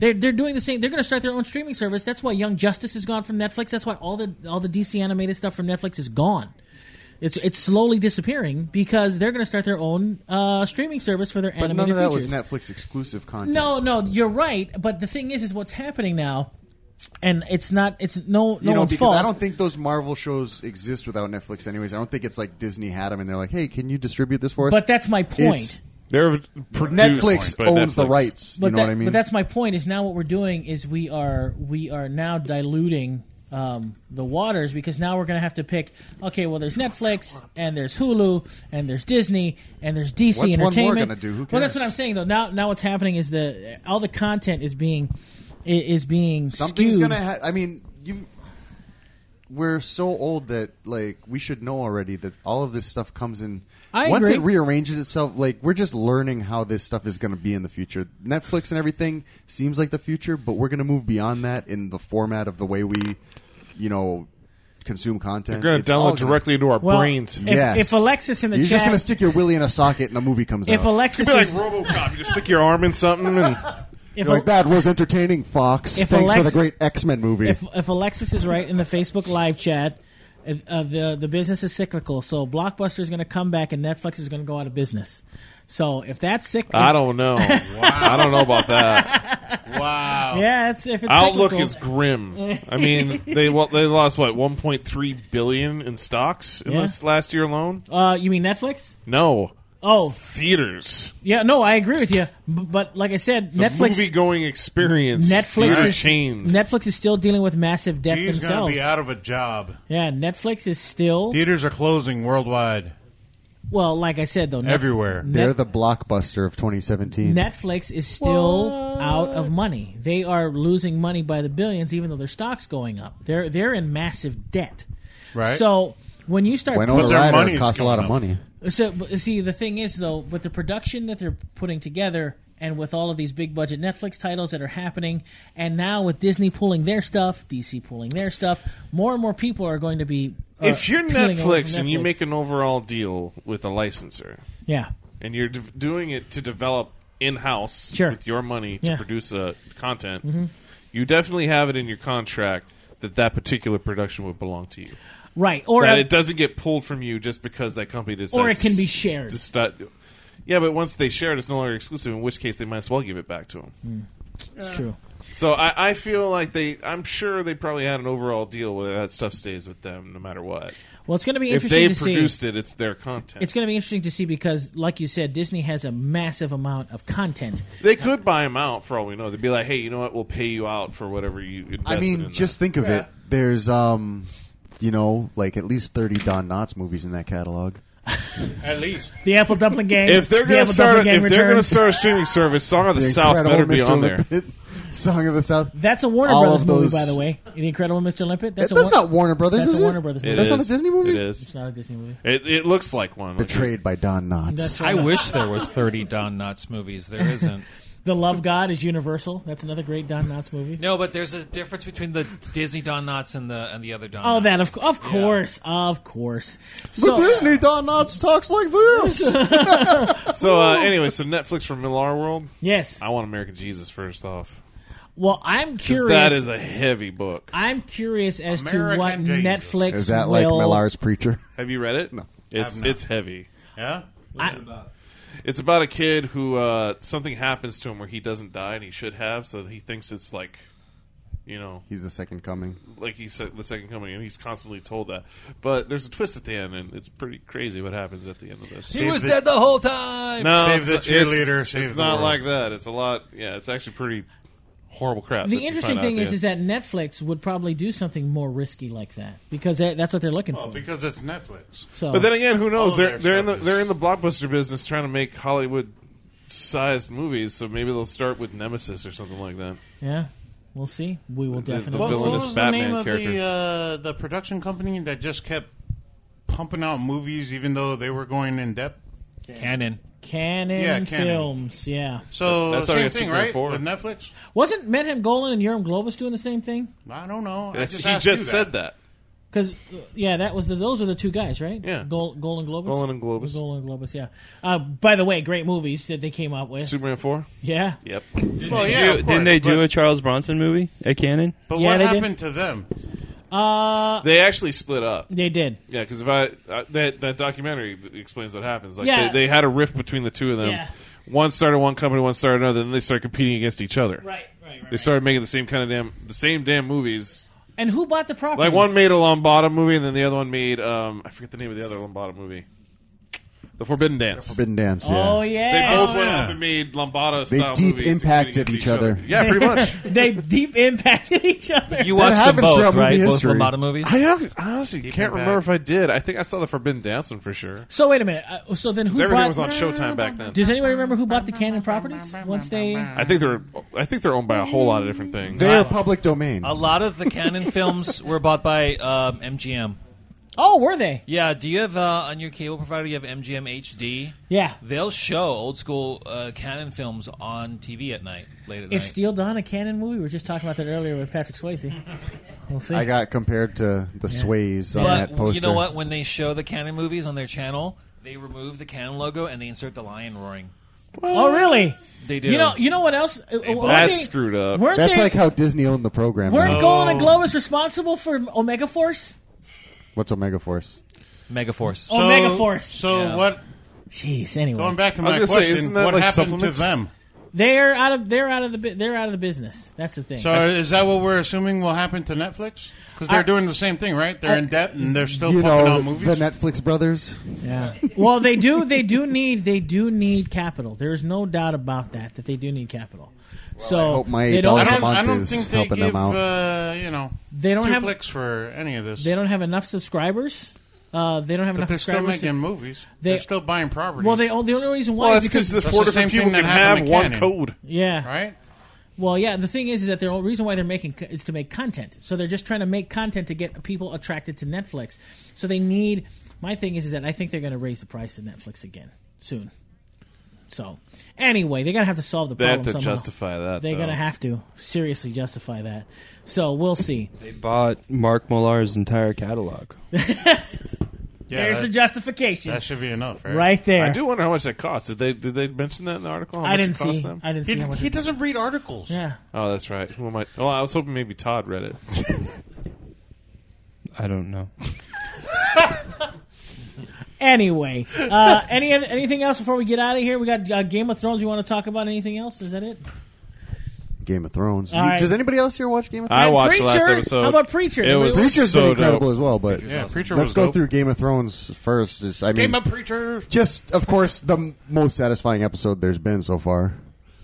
They're doing the same. They're going to start their own streaming service. That's why Young Justice is gone from Netflix. That's why all the DC animated stuff from Netflix is gone. It's slowly disappearing because they're going to start their own streaming service for their animated features. But none of that was Netflix exclusive content. No, you're right. But the thing is what's happening now, and it's no one's because fault. I don't think those Marvel shows exist without Netflix anyways. I don't think it's like Disney had them and they're like, hey, can you distribute this for us? But that's my point. They're produced Netflix by owns Netflix. the rights. You know what I mean? But that's my point. Is now what we're doing is we are now diluting the waters because now we're going to have to pick. Okay, well, there's Netflix and there's Hulu and there's Disney and there's DC What's Entertainment. one more gonna do? Who Well, that's cares? what I'm saying though. Now what's happening is all the content is being Something's skewed. going to I mean, we're so old that like we should know already that all of this stuff comes in. Once agree. it rearranges itself, like we're just learning how this stuff is going to be in the future. Netflix and everything seems like the future, but we're going to move beyond that in the format of the way we, consume content. They're going to download directly into our brains. If Alexis in the You're chat, just going to stick your willy in a socket and a movie comes if out. Alexis It's is, like RoboCop. You just stick your arm in something and if, You're like, that was entertaining, Fox. If Thanks for Alexa- the great X-Men movie. if Alexis is right in the Facebook live chat, the business is cyclical. So Blockbuster is going to come back and Netflix is going to go out of business. So if that's cyclical, I don't know. I don't know about that. Wow. yeah, if it's Outlook cyclical, is grim. I mean, they lost what 1.3 billion in stocks in this last year alone. You mean Netflix? No, Oh, theaters. yeah, no, I agree with you. But like I said, The Netflix movie-going experience. Netflix is chains. Netflix is still dealing with massive debt G's going to themselves. be out of a job. Yeah, Netflix is still Theaters are closing worldwide, well. Like I said, though, everywhere. They're the blockbuster of 2017. Netflix is still out of money. They are losing money by the billions, even though their stock's going up. They're in massive debt. Right. So when you start Winona their Ryder money's costs a lot going of up. money. So, see, the thing is, though, with the production that they're putting together and with all of these big budget Netflix titles that are happening, and now with Disney pulling their stuff, DC pulling their stuff, more and more people are going to be. If you're peeling away Netflix from and you Netflix. make an overall deal with a licensor, Yeah. and you're doing it to develop in-house Sure. with your money to Yeah. produce content, you definitely have it in your contract that particular production would belong to you. Right. Or That it doesn't get pulled from you just because that company decides. Or it can be shared. Yeah, but once they share it, it's no longer exclusive. In which case, they might as well give it back to them. it's true. So I feel like I'm sure they probably had an overall deal where that stuff stays with them no matter what. Well, it's going to be If interesting they to see. produced it, it's their content. It's going to be interesting to see because, like you said, Disney has a massive amount of content. They could buy them out for all we know. They'd be like, "Hey, you know what? We'll pay you out for whatever you invested I mean, in just that." think of it. There's, like at least 30 Don Knotts movies in that catalog. At least. The Apple Dumpling Gang. If they're the going Apple to start, Dumpling Gang if they're going to returns. start a streaming service, Song of the South Incredible better be Mr. on there. Limpet, Song of the South. That's a Warner All Brothers of movie, those- by the way. The Incredible Mr. Limpet. That's not Warner Brothers, That's is a it? Warner Brothers movie. It That's not is. a Disney movie? It is. It's not a Disney movie. It looks like one. Betrayed by Don Knotts. That's I right. wish there was 30 Don Knotts movies. There isn't. The Love God is Universal. That's another great Don Knotts movie. No, but there's a difference between the Disney Don Knotts and the other Don Oh, Knotts. that of course, of course. The So, Disney Don Knotts talks like this. So anyway, so Netflix from Millar World. yes. I want American Jesus first off. Well, I'm 'Cause curious. that is a heavy book. I'm curious as American to what Jesus. Netflix Is that like will. Millar's Preacher? Have you read it? No. It's Have not. it's heavy. Yeah? It's about a kid who something happens to him where he doesn't die and he should have, so he thinks it's like, He's the second coming. like he said the second coming, and he's constantly told that. But there's a twist at the end, and it's pretty crazy what happens at the end of this. He was dead the whole time. No, Save the it's- cheerleader, It's, save it's the not world. like that. It's a lot. Yeah, it's actually pretty horrible crap. that The you interesting find out thing at the is end. that Netflix would probably do something more risky like that because that's what they're looking Well, for. because it's Netflix. So, But then again, who knows? All They're of their they're in the stuff is- they're in the blockbuster business trying to make Hollywood-sized movies. So maybe they'll start with Nemesis or something like that. yeah, we'll see. We will definitely. What villainous was Batman the name of character. the production company that just kept pumping out movies even though they were going in depth? Canon. Canon Yeah, Canon. Films, yeah. So That's already same a thing, right? Superman 4. With Netflix? Wasn't Mayhem Golan and Yoram Globus doing the same thing? I don't know. He asked just you said that. Because that was those are the two guys, right? Yeah. Golden Globus. Golden Globus. Golden Globus. Yeah. By the way, great movies that they came out with. Superman 4? Yeah. Yep. Well, yeah, of course, Didn't they do a Charles Bronson movie at Canon? But Yeah, what they happened to them? They actually split up. They did. Yeah, because that documentary explains what happens. Like Yeah. they had a rift between the two of them. Yeah. One started one company, one started another, and then they started competing against each other. Right. They started making the same damn movies. And who bought the properties? Like one made a Lombardo movie, and then the other one made I forget the name of the other Lombardo movie. The Forbidden Dance. Forbidden Dance. Yeah. Oh They yeah. both went off and made Lombardo style deep movies. to impacted compete against each other. Yeah, pretty much. They deep impacted each other. You watched them happens both, throughout right? movie Both history. Lombardo movies? I honestly can't impact. remember if I did. I think I saw the Forbidden Dance one for sure. So wait a minute. So then who Everything bought? was on Showtime back then. Does anybody remember who bought the Canon properties once they? I think they're owned by a whole lot of different things. They are public domain. A lot of the Canon films were bought by MGM. Oh, were they? Yeah, do you have on your cable provider? You have MGM HD. Yeah. They'll show old school Canon films on TV at night, late at night. Is Steel Dawn a Canon movie? We were just talking about that earlier with Patrick Swayze. We'll see. I got compared to the Sways on that But poster. you know what? When they show the Canon movies on their channel, they remove the Canon logo and they insert the lion roaring. Oh, really? They do. You know what else? That's screwed up. Weren't That's they, like how Disney owned the program. weren't now. Golden Globus responsible for Omega Force? What's Omega Force? Megaforce. Omega Force. So Yeah. what? Jeez. Anyway, Going back to I was my gonna say, question, isn't that what like happened supplements? to them? they're out of the business. That's the thing. So is that what we're assuming will happen to Netflix? Because they're doing the same thing, right? They're in debt and they're still You pumping know, out movies. the Netflix brothers. Yeah. Well, they do need capital. There is no doubt about that they do need capital. So I hope my they $8 don't a have, month I don't is think they helping give them out. they don't two have clicks for any of this. they don't have enough subscribers. They don't have But enough they're still subscribers. making movies. They- They're still buying properties. Well, the only reason why Well, is that's because the That's four the different same people thing can that happened have to one Canon. code. yeah. right? Well, yeah. The thing is that the only reason why they're making is to make content. So they're just trying to make content to get people attracted to Netflix. So they need. My thing is that I think they're going to raise the price of Netflix again soon. So anyway, they're going to have to solve the They problem have to somehow. justify that. They're though. going to have to seriously justify that. So we'll see. They bought Mark Millar's entire catalog. Yeah, There's that, the justification that should be enough, right? right there. I do wonder how much that costs. Did they mention that in the article? How I much didn't it cost see. them? I didn't see how much. He doesn't read articles. Yeah. Oh, that's right. Who am I? Oh, I was hoping maybe Todd read it. I don't know. Anyway, anything else before we get out of here? We got Game of Thrones. You want to talk about anything else? Is that it? Game of Thrones. All right. Does anybody else here watch Game of I Thrones? watched the last Preacher? episode. How about Preacher? It was Preacher's so been incredible dope. as well, but Yeah, Preacher let's was go dope. through Game of Thrones first. I mean, Game of Preacher. just of course the most satisfying episode there's been so far.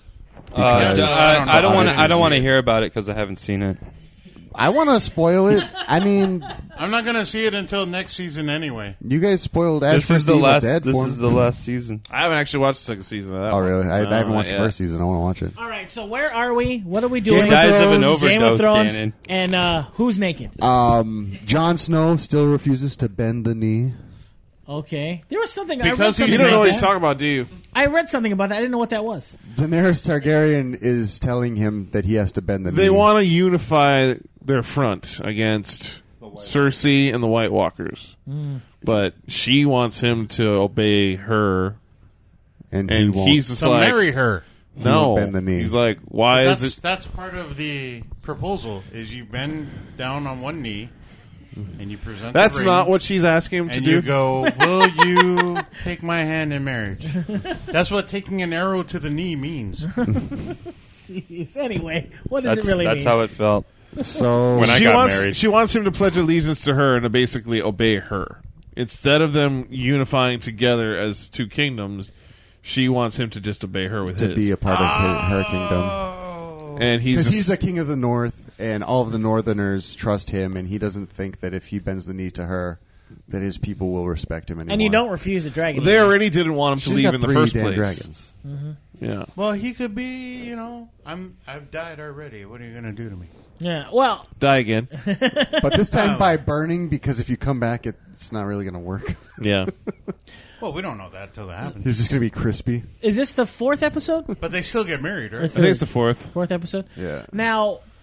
I I don't want to. I don't want to obviously- hear about it because I haven't seen it. I want to spoil it. I mean, I'm not going to see it until next season anyway. you guys spoiled Ash This is vs. the Evil last. Dead This for is me. the last season. I haven't actually watched the second season of that. Oh one. really? I haven't No, watched not the first season. I want to watch it. All right. So where are we? What are we doing? Game You guys have an Thrones. Game of overdose, Thrones. Dannon. And who's naked? Jon Snow still refuses to bend the knee. Okay. There was something. Because I read he's something You don't know about what he's that. talking about, do you? I read something about that. I didn't know what that was. Daenerys Targaryen is telling him that he has to bend the knee. They want to unify their front against Cersei and the White Walkers, but she wants him to obey her, and and won't. he's just So like, marry her. no. won't bend the knee. He's like, why is That's, it? that's part of the proposal. Is you bend down on one knee and you present. That's the ring, not what she's asking him to And do. you go, will you take my hand in marriage? That's what taking an arrow to the knee means. Jeez. Anyway, what does That's it really that's mean? how it felt. So When I got wants, married. She wants him to pledge allegiance to her and to basically obey her. Instead of them unifying together as two kingdoms, she wants him to just obey her with to his. be a part of her kingdom. And he's Because just, he's the king of the north, and all of the northerners trust him, and he doesn't think that if he bends the knee to her, that his people will respect him anymore. and you don't refuse the dragon. they already didn't want him to She's leave got in the 3 first damn place. dragons. Yeah. Well, he could be, I've died already. What are you going to do to me? Yeah. Well, Die again. But this time by burning, because if you come back, it's not really going to work. Yeah. Well, we don't know that till that happens. He's just going to be crispy. is this the 4th episode? But they still get married, right? I think it's the fourth. 4th episode. Yeah. Now,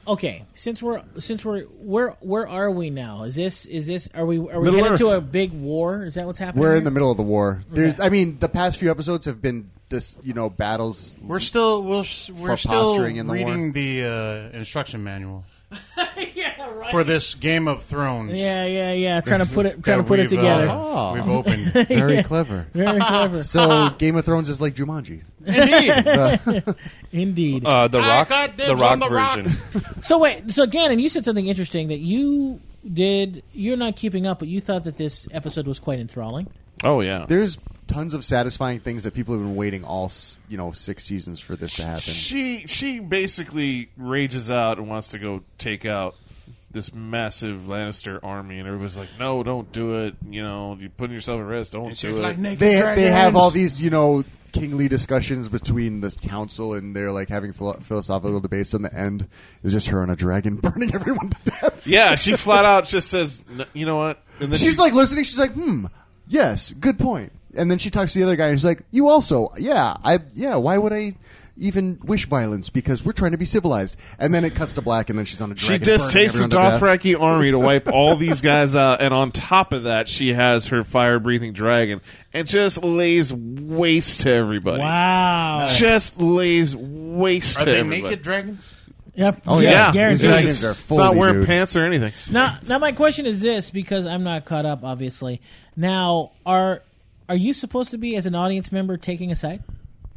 okay, since we're where are we now? Is this are we Middle headed Earth. to a big war? Is that what's happening? We're here? in the middle of the war. There's, Okay. I mean, the past few episodes have been this, battles. We're still posturing in the reading the instruction manual yeah, right. for this Game of Thrones. Yeah. Trying to put it that together. Oh. We've opened. Very clever. Very clever. So Game of Thrones is like Jumanji. Indeed. Indeed. The I Rock, got dibs the Rock on the Rock. version. So wait, so Gannon, you said something interesting that you're not keeping up, but you thought that this episode was quite enthralling. Oh yeah. There's tons of satisfying things that people have been waiting all 6 seasons for this to happen. She basically rages out and wants to go take out this massive Lannister army, and everybody's like, "No, don't do it. You're putting yourself at risk. Don't And do she's it." like, naked They dragons. have all these kingly discussions between the council, and they're like having philosophical debates. And the end is just her on a dragon burning everyone to death. Yeah, she flat out just says, "You know what?" And then She's like listening. She's like, yes, good point. And then she talks to the other guy, and she's like, "You also, why would I even wish violence? Because we're trying to be civilized." And then it cuts to black, and then she's on a She dragon. just burning takes the everyone to death. Dothraki army to wipe all these guys out, and on top of that, she has her fire-breathing dragon and just lays waste to everybody. Wow. Just lays waste Are to they everybody. naked dragons? Yep. Oh, Yes, yeah. guaranteed. These dragons are It's not fully wearing nude. pants or anything. Now my question is this, because I'm not caught up, obviously. Now, are you supposed to be, as an audience member, taking a side?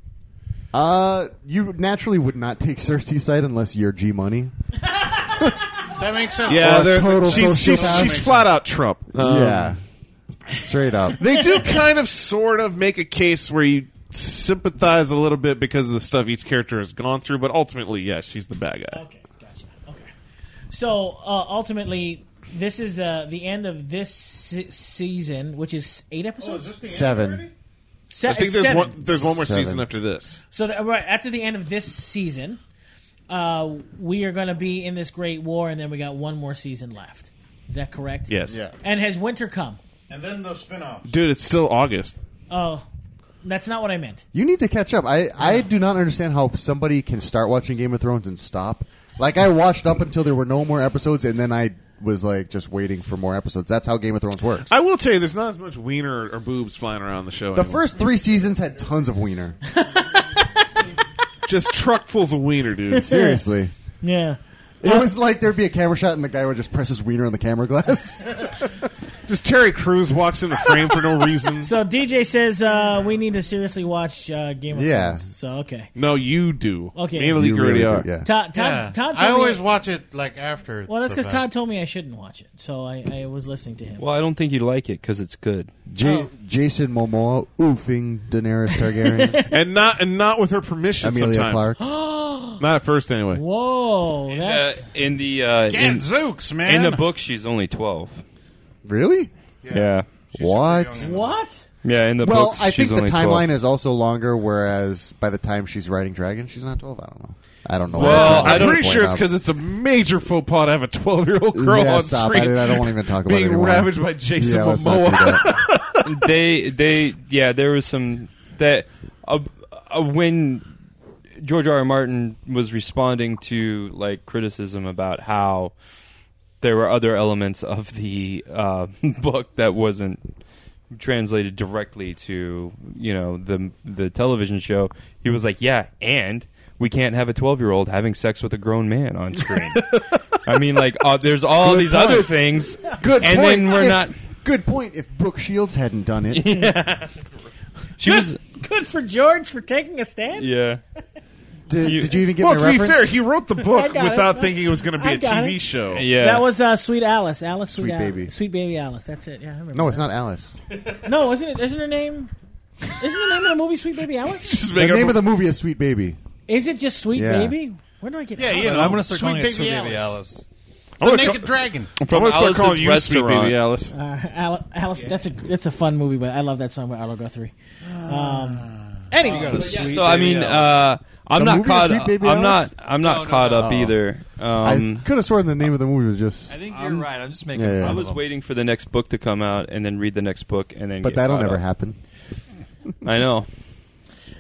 You naturally would not take Cersei's side unless you're G Money. That makes sense. Yeah, total she's sociopath. flat out Trump. Yeah, straight up. They do kind of sort of make a case where you sympathize a little bit because of the stuff each character has gone through, but ultimately, yes, she's the bad guy. Okay, gotcha. Okay. So, ultimately, this is the end of this season, which is 8 episodes? 7. I think there's 7. there's one more 7. season after this. So, right after the end of this season, we are going to be in this great war, and then we got one more season left. Is that correct? Yes. Yeah. And has winter come? And then the spin-offs. Dude, it's still August. Oh, that's not what I meant. You need to catch up. I do not understand how somebody can start watching Game of Thrones and stop. Like, I watched up until there were no more episodes, and then I was like just waiting for more episodes. That's how Game of Thrones works. I will tell you, there's not as much wiener or boobs flying around the show The anymore. first 3 seasons had tons of wiener. Just truckfuls of wiener, dude. Seriously. Yeah. It was like there'd be a camera shot and the guy would just press his wiener on the camera glass. Just Terry Crews walks into frame for no reason. So DJ says we need to seriously watch Game of Yeah. Thrones. So okay. No, you do. Okay. Me and Malik You already really are. do, yeah. Todd Yeah. told I me. always watch it like after. Well, that's the because fact. Todd told me I shouldn't watch it, so I was listening to him. Well, I don't think you'd like it because it's good. Jason Momoa oofing Daenerys Targaryen. And not with her permission Amelia sometimes. Clark. Not at first, anyway. Whoa, that's In the Gadzooks, man. in the book, she's only 12. Really? Yeah. She's What? super young. what? Yeah, in the Well, books, I she's think the only timeline 12. is also longer, whereas by the time she's riding Dragon, she's not 12. I don't know. I don't know. Well, That's I I'm don't pretty sure it's point because it's a major faux pas to have a 12-year-old girl Yeah, on stop. screen I don't want to even talk about it being anymore. ravaged by Jason Yeah, let's not do Momoa. that. There was some that when George R. R. Martin was responding to like criticism about how there were other elements of the book that wasn't translated directly to the television show. He was like, yeah, and we can't have a 12-year-old having sex with a grown man on screen. I mean, like, there's all Good these point. other things, Good and point. then we're If- not. Good point. If Brooke Shields hadn't done it, She was, Good for George for taking a stand. yeah. did you even get Well, my to be reference? fair, he wrote the I book got it. without thinking it was going to be I a got TV it. show. Yeah, That was Sweet Alice. Sweet Alice. Baby. Sweet Baby Alice. That's it. Yeah, I remember. No, it's that. not Alice. No, isn't her name? Isn't the name of the movie Sweet Baby Alice? Just The make name up of the movie is Sweet Baby. Is it just Sweet Yeah. Baby? Where do I get? Yeah, Alice? you know, I'm going to start Sweet calling it Sweet Baby Baby Alice. Alice. The Naked Dragon. I'm going to start Alice's calling you Sweet Restaurant. Baby Alice. Alice. That's a fun movie, but I love that song by Arlo Guthrie. Anyway, got a sweet so I mean, Baby Alice. I'm The not movie caught. Sweet Baby I'm Alice? not caught up either. I could have sworn the name of the movie was just. I think you're right. I'm just making Yeah, yeah. fun I of was them. waiting for the next book to come out and then read the next book and then. But get that'll caught never up. happen. I know.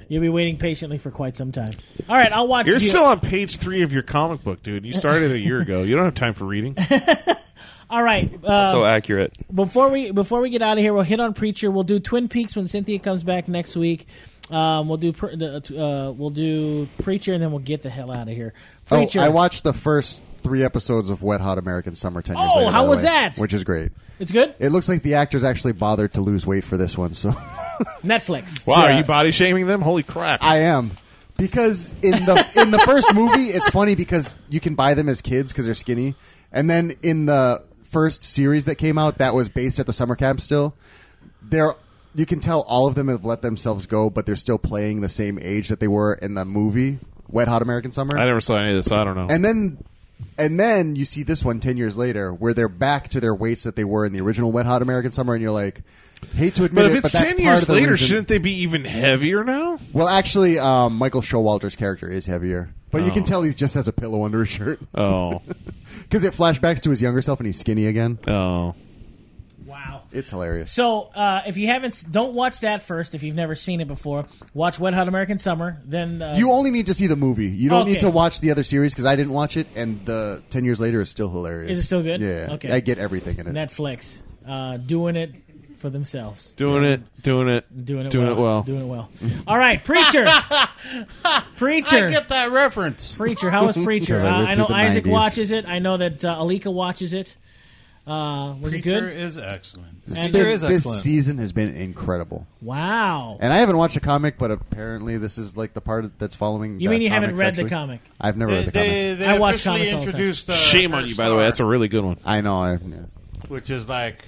You'll be waiting patiently for quite some time. All right, I'll watch. You're still on page 3 of your comic book, dude. You started a year ago. You don't have time for reading. All right. So accurate. Before we get out of here, we'll hit on Preacher. We'll do Twin Peaks when Cynthia comes back next week. We'll do Preacher, and then we'll get the hell out of here. Preacher. Oh, I watched the first 3 episodes of Wet Hot American Summer 10 years later. How by the was way, that? Which is great. It's good. It looks like the actors actually bothered to lose weight for this one, so Netflix. Wow, Yeah. are you body shaming them? Holy crap! I am. Because in the first movie, it's funny because you can buy them as kids because they're skinny, and then in the first series that came out, that was based at the summer camp. Still, you can tell all of them have let themselves go, but they're still playing the same age that they were in the movie Wet Hot American Summer. I never saw any of this, so I don't know. And then you see this one 10 years later, where they're back to their weights that they were in the original Wet Hot American Summer, and you're like, hate to admit but it, if it's but that's 10 part years of the later, reason. shouldn't they be even heavier now? Well, actually, Michael Showalter's character is heavier, but you can tell he just has a pillow under his shirt Oh. because it flashbacks to his younger self and he's skinny again. Oh. Wow. It's hilarious. So, if you don't watch that first. If you've never seen it before, watch Wet Hot American Summer. Then You only need to see the movie. You don't Okay. need to watch the other series because I didn't watch it, and the 10 years later is still hilarious. Is it still good? Yeah. Okay. I get everything in it. Netflix doing it for themselves. Doing it well. Doing it well. All right, Preacher. Preacher. I get that reference. Preacher. How was Preacher? 'Cause I lived I know through the Isaac 90s. watches it. I know that Alika watches it. Was it Preacher good? is excellent. This season has been incredible. Wow. And I haven't watched the comic, but apparently this is like the part that's following. You the mean you haven't comics, read actually. the comic? I've never read the comic. They I watch officially comics all the time. introduced. Shame on her you, by the way. star, That's a really good one. I know. which is like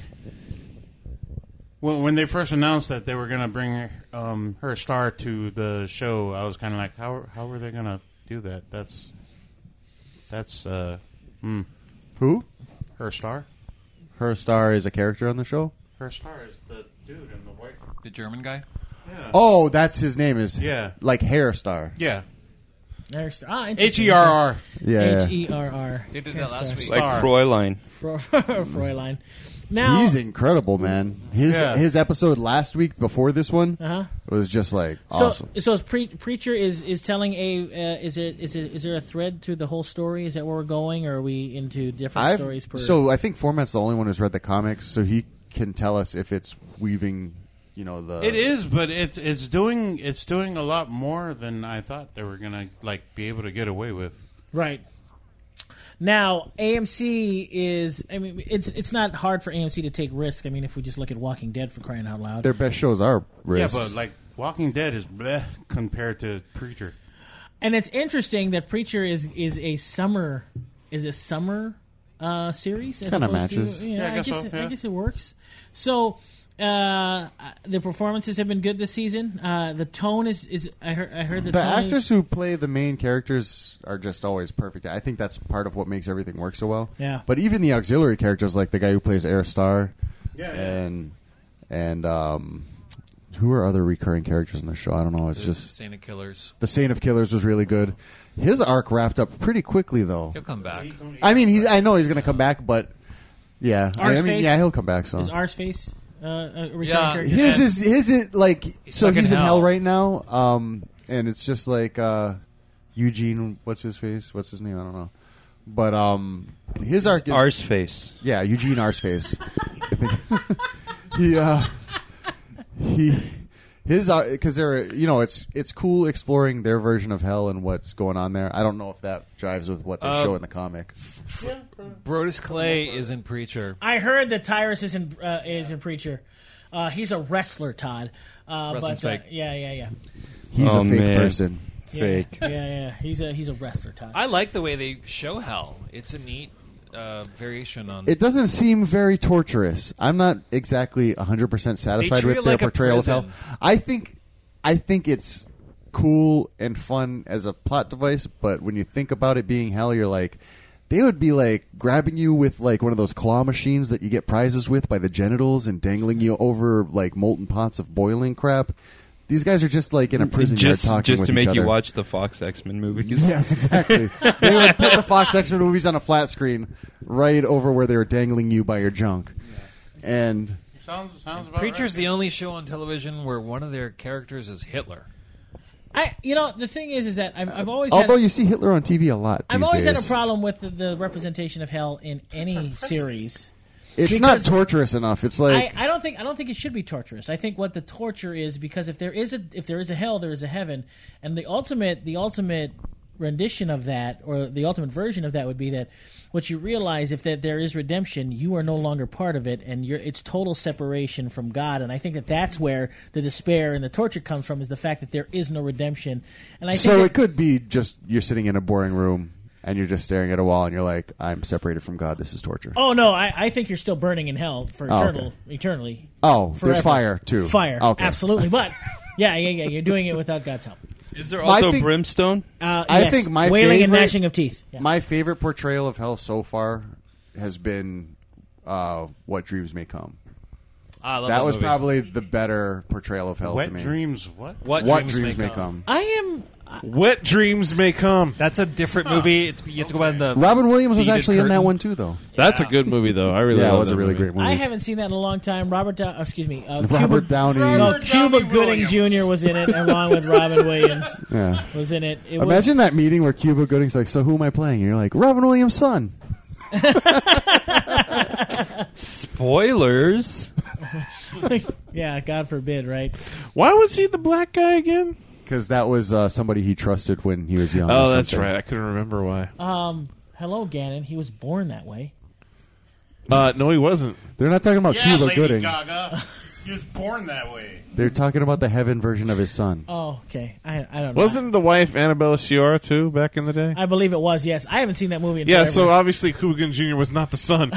when they first announced that they were going to bring her star to the show. I was kind of like, how were they going to do that? That's Who? her star. Her star is a character on the show. Her star is the dude in the white. The German guy? Yeah. Oh, that's his name. Is Yeah. like Hair Star. Yeah. Interesting. Herr. Yeah. Herr. They did that last week. Star. Like Fräulein. Fräulein. Now He's incredible, man. His episode last week before this one was just like awesome. So Preacher is telling is there a thread through the whole story? Is that where we're going, or are we into different stories per? So I think Format's the only one who's read the comics, so he can tell us if it's weaving. The It is, but it's doing a lot more than I thought they were gonna be able to get away with. Right. Now, AMC is. I mean, it's not hard for AMC to take risks. I mean, if we just look at Walking Dead, for crying out loud. Their best shows are risks. Yeah, but Walking Dead is bleh compared to Preacher. And it's interesting that Preacher is a summer series. Kinda matches. Yeah, I guess so, yeah. I guess it works. So. The performances have been good this season. The tone is I heard the the tone actors who play the main characters are just always perfect. I think that's part of what makes everything work so well. Yeah. But even the auxiliary characters, like the guy who plays Air Star, Yeah. and who are other recurring characters in the show? I don't know. It's just Saint of Killers. the Saint of Killers was really good. His arc wrapped up pretty quickly, though. He'll come back. I mean, I know he's going to come back, but yeah, Arseface? he'll come back. So is Arseface a recurring Yeah. character? his is like He's so stuck in he's in hell. hell right now, and it's just like Eugene. What's his face? What's his name? I don't know. But his arc is Arseface. yeah, Eugene Arseface. I think his because they're it's cool exploring their version of hell and what's going on there. I don't know if that jives with what they show in the comic. Brodus Clay is in Preacher. I heard that Tyrus is in Preacher. He's a wrestler, Todd. Wrestling's but, fake. Yeah. He's Oh, a fake man. person. Fake. Yeah. He's a wrestler, Todd. I like the way they show hell. It's a neat variation on. It doesn't seem very torturous. I'm not exactly 100% satisfied treat with it their like a portrayal of hell. prison. I think it's cool and fun as a plot device, but when you think about it being hell, you're like, they would be like grabbing you with like one of those claw machines that you get prizes with by the genitals and dangling you over like molten pots of boiling crap. These guys are just like in a prison Just yard talking with to make each you other. watch the Fox X-Men movies. Yes, exactly. They would put the Fox X-Men movies on a flat screen right over where they were dangling you by your junk. And Sounds about Preacher's right. the only show on television where one of their characters is Hitler. The thing is that I've always Although had, you see Hitler on TV a lot. I've these always had a days. problem with the representation of hell in any series. It's because not torturous enough. It's like I don't think it should be torturous. I think what the torture is, because if there is a hell, there is a heaven, and the ultimate rendition of that, or the ultimate version of that, would be that what you realize, if that there is redemption, you are no longer part of it, and it's total separation from God. And I think that's where the despair and the torture comes from, is the fact that there is no redemption. And I think so. It could be just you're sitting in a boring room and you're just staring at a wall and you're like, I'm separated from God. This is torture. Oh no, I think you're still burning in hell for okay. eternally. Oh, forever. there's fire too. Fire, okay. absolutely. But yeah, you're doing it without God's help. Is there also brimstone? Yes. I think my wailing and favorite- gnashing of teeth. Yeah. My favorite portrayal of hell so far has been What Dreams May Come. I love That was movie. probably the better portrayal of hell to Wet me. dreams. What? What Dreams May Come. I am. Wet dreams may come. That's a different movie. You have to go by the. Robin Williams was beaded actually in that curtain. one too, though. That's a good movie, though. I really Yeah, it love was that a really movie. great movie. I haven't seen that in a long time. Robert Downey. Robert Cuba Downey Gooding Williams. Jr. was in it, along with Robin Williams Yeah. was in it. Imagine that meeting where Cuba Gooding's like, "So who am I playing?" And you're like, "Robin Williams' son." Spoilers. Yeah, God forbid, right? Why was he the black guy again? Because that was somebody he trusted when he was young. or Oh, that's something. right. I couldn't remember why. Hello, Gannon. He was born that way. No, he wasn't. They're not talking about Yeah, Cuba Lady Gooding. Gaga. He was born that way. They're talking about the heaven version of his son. Oh, okay. I don't know. Wasn't the wife Annabella Sciorra, too, back in the day? I believe it was, yes. I haven't seen that movie in Yeah, forever. so obviously Cuba Gooding Jr. was not the son.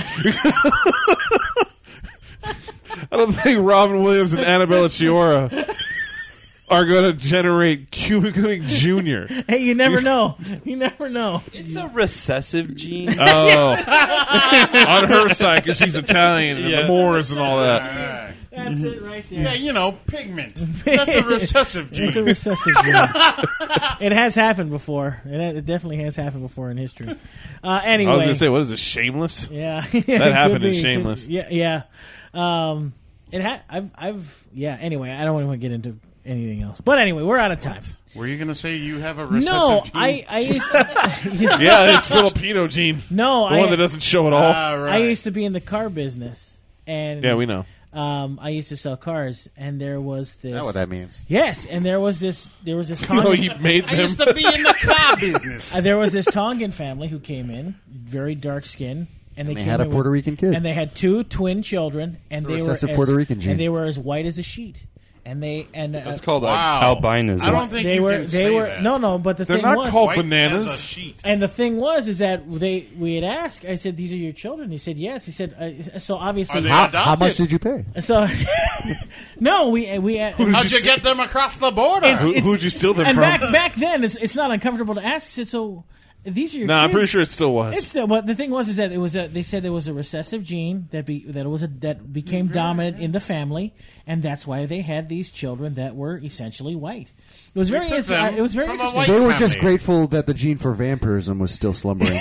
I don't think Robin Williams and Annabella Sciorra are going to generate Cuba Gooding Jr. Hey, you never know. You never know. It's a recessive gene. Oh. On her side, because she's Italian and Yes. the Moors and all that. That's it right there. Yeah, you know, pigment. That's a recessive gene. It's a recessive gene. It has happened before. It definitely has happened before in history. Anyway. I was going to say, what is this, Shameless? Yeah. That happened in Shameless. Yeah. Anyway, I don't want to get into anything else. But anyway, we're out of time. Were you going to say you have a recessive No, gene? I used Yeah, it's Filipino gene. No, The one that doesn't show at all. Right. I used to be in the car business, and Yeah, we know. I used to sell cars, and there was this. Is that what that means? Yes, and there was this No, he made I them. used to be in the car business. there was this Tongan family who came in, very dark skin, and they They came had a in Puerto with- Rican kid. and they had 2 twin children, and It's a they were recessive as, Puerto Rican gene. and they were as white as a sheet, and That's called Wow. albinism. I don't think they you were can say that. no, but the They're thing not was, called White bananas. as a sheet. and the thing was is that we had asked. I said, "These are your children." He said, "Yes." He said, "So obviously, Are they How adopted? much did you pay? so no, we How'd you get them across the border? Who'd you steal them and from? back then it's not uncomfortable to ask." He said, "So these are your No, kids?" I'm pretty sure it still was. It's still, but the thing was is that it was they said there was a recessive gene that became dominant in the family, and that's why they had these children that were essentially white. It was very took them it was very from a interesting. white They were family. just grateful that the gene for vampirism was still slumbering.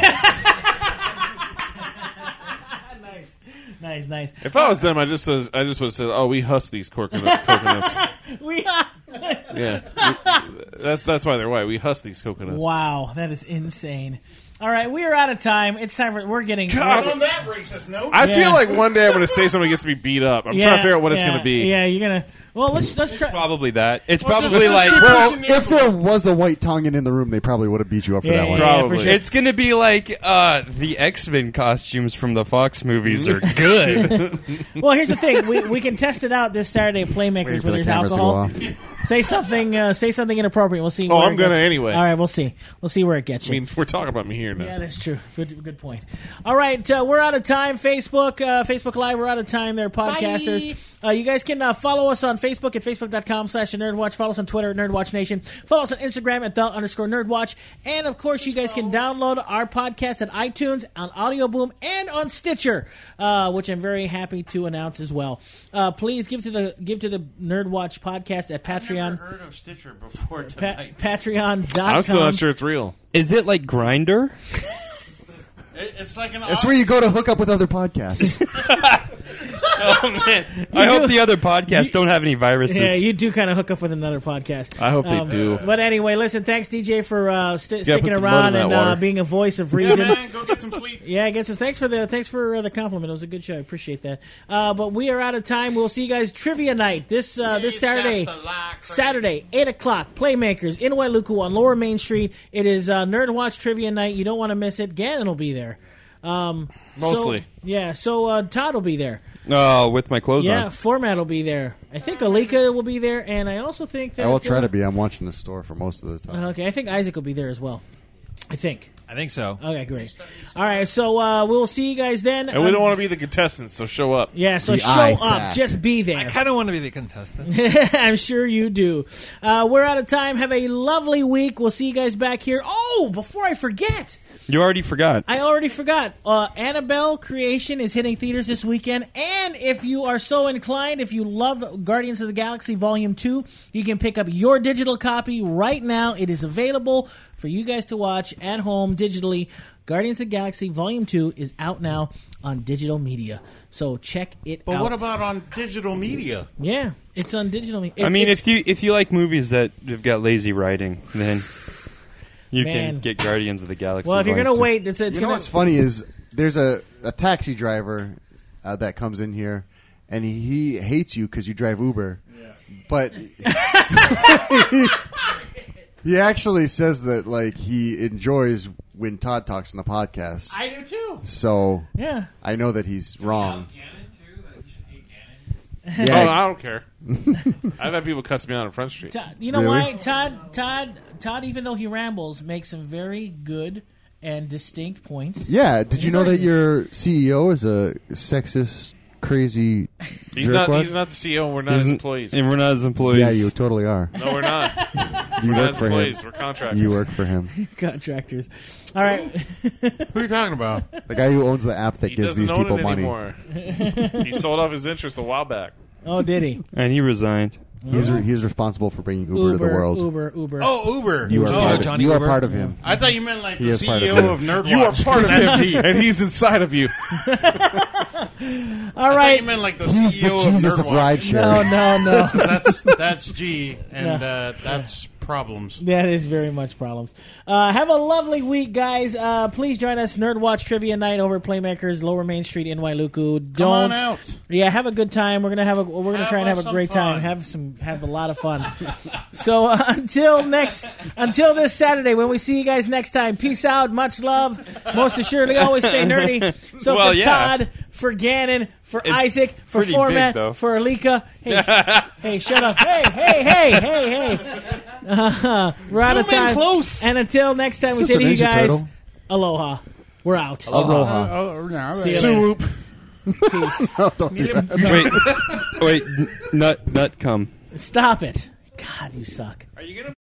Nice. If I was them, I just would have said, "Oh, we husk these coconuts." We Yeah, that's why they're white. We husk these coconuts. wow, that is insane. All right, we are out of time. It's time for we're getting. God. On that racist note, I Yeah. feel like one day I'm going to say something gets me beat up. I'm trying to figure out what it's going to be. Yeah, you're gonna. Well, let's try. Probably that. It's Well, probably just like keep Well, pushing the if there was a white Tongan in the room, they probably would have beat you up for Yeah, that one. yeah, Probably. for sure. it's going to be like the X-Men costumes from the Fox movies are good. Well, here's the thing: we can test it out this Saturday at Playmakers Waiting for where the there's cameras to go alcohol. off. Say something inappropriate. We'll see. Oh, where I'm it gonna gets you. anyway. All right, we'll see. We'll see where it gets I you. mean, we're talking about me here now. Yeah, that's true. Good point. All right, we're out of time. Facebook Live, we're out of time there, podcasters. You guys can follow us on Facebook at facebook.com/nerdwatch. Follow us on Twitter at NerdWatchNation. Follow us on Instagram at _NerdWatch. And, of course, you guys can download our podcast at iTunes, on Audio Boom, and on Stitcher, which I'm very happy to announce as well. Please give to the NerdWatch podcast at I've never Patreon. heard of Stitcher before tonight. Patreon.com. I'm still not sure it's real. Is it like Grindr? It's like an. It's where you go to hook up with other podcasts. man. I hope the other podcasts don't have any viruses. Yeah, you do kind of hook up with another podcast. I hope they do. But anyway, listen, thanks, DJ, for sticking put some around mud in that water. and being a voice of Yeah, reason. man, go get some sleep. Yeah, get some. Thanks for the compliment. It was a good show. I appreciate that. But we are out of time. We'll see you guys trivia night this Saturday. Saturday, 8:00. Playmakers in Wailuku on Lower Main Street. It is Nerd Watch trivia night. You don't want to miss it. Gannon will be there. Mostly. So Todd will be there. Oh, with my clothes Yeah, on. Format will be there. I think Alika will be there, and I also think that I will try to be. I'm watching the store for most of the time. Okay, I think Isaac will be there as well. I think. I think so. Okay, great. All right, so we'll see you guys then. And we don't want to be the contestants, so show up. Yeah, so The show ISAC. up. Just be there. I kind of want to be the contestant. I'm sure you do. We're out of time. Have a lovely week. We'll see you guys back here. Oh, before I forget. You already forgot. I already forgot. Annabelle Creation is hitting theaters this weekend. And if you are so inclined, if you love Guardians of the Galaxy Volume 2, you can pick up your digital copy right now. It is available for you guys to watch at home digitally. Guardians of the Galaxy Volume 2 is out now on digital media. So check it out. But what about on digital media? Yeah, it's on digital media. I mean, if you like movies that have got lazy writing, then you Man. can get Guardians of the Galaxy. Well, if you're Volume going to 2. wait, it's You know gonna, what's funny is there's a taxi driver that comes in here, and he hates you because you drive Uber. Yeah. But he actually says that like he enjoys when Todd talks in the podcast. I do too. So Yeah. I know that he's wrong. Oh, Yeah, I don't care. I've had people cuss me out on Front Street. Todd, you know Really? why? Todd, even though he rambles, makes some very good and distinct points. yeah. Did you His know that arguments. your CEO is a sexist, crazy He's jerkwad? not. He's not the CEO. And we're not his employees. And we're not his employees. Yeah, you totally are. No, we're not. You We're not work his for him. employees. We're contractors. You work for him. Contractors. All right. Who are you talking about? The guy who owns the app that He gives doesn't these own people it money. anymore. He sold off his interest a while back. Oh, did he? And he resigned. He's responsible for bringing Uber to the world. Uber. Oh, Uber. You are, Oh, part, Johnny you are Uber? part of him. I thought you meant like He the is part of CEO him. of Nerdwatch. You are part of That's him, G. and he's inside of you. All I thought right. you meant like the He's the CEO Jesus of of Nerdwatch. rideshare. No. That's G, and that's problems. That is very much problems. Have a lovely week, guys. Please join us Nerd Watch Trivia Night over at Playmakers, Lower Main Street in Wailuku. Come on out. Yeah, have a good time. We're gonna try and have a some great time. fun. Have a lot of fun. So until this Saturday when we see you guys next time. Peace out. Much love. Most assuredly, always stay nerdy. So Well, for yeah. Todd, for Gannon, for It's Isaac, for pretty Format, big, though. for Alika. Hey, shut up. Hey. We're out of Zoom in time. close. And until next time, we Is say this to a you Ninja guys, Turtle? aloha. We're out. Aloha. See you later. Swoop. Peace. No, don't do that. Wait, nut, come. Stop it. God, you suck. Are you gonna?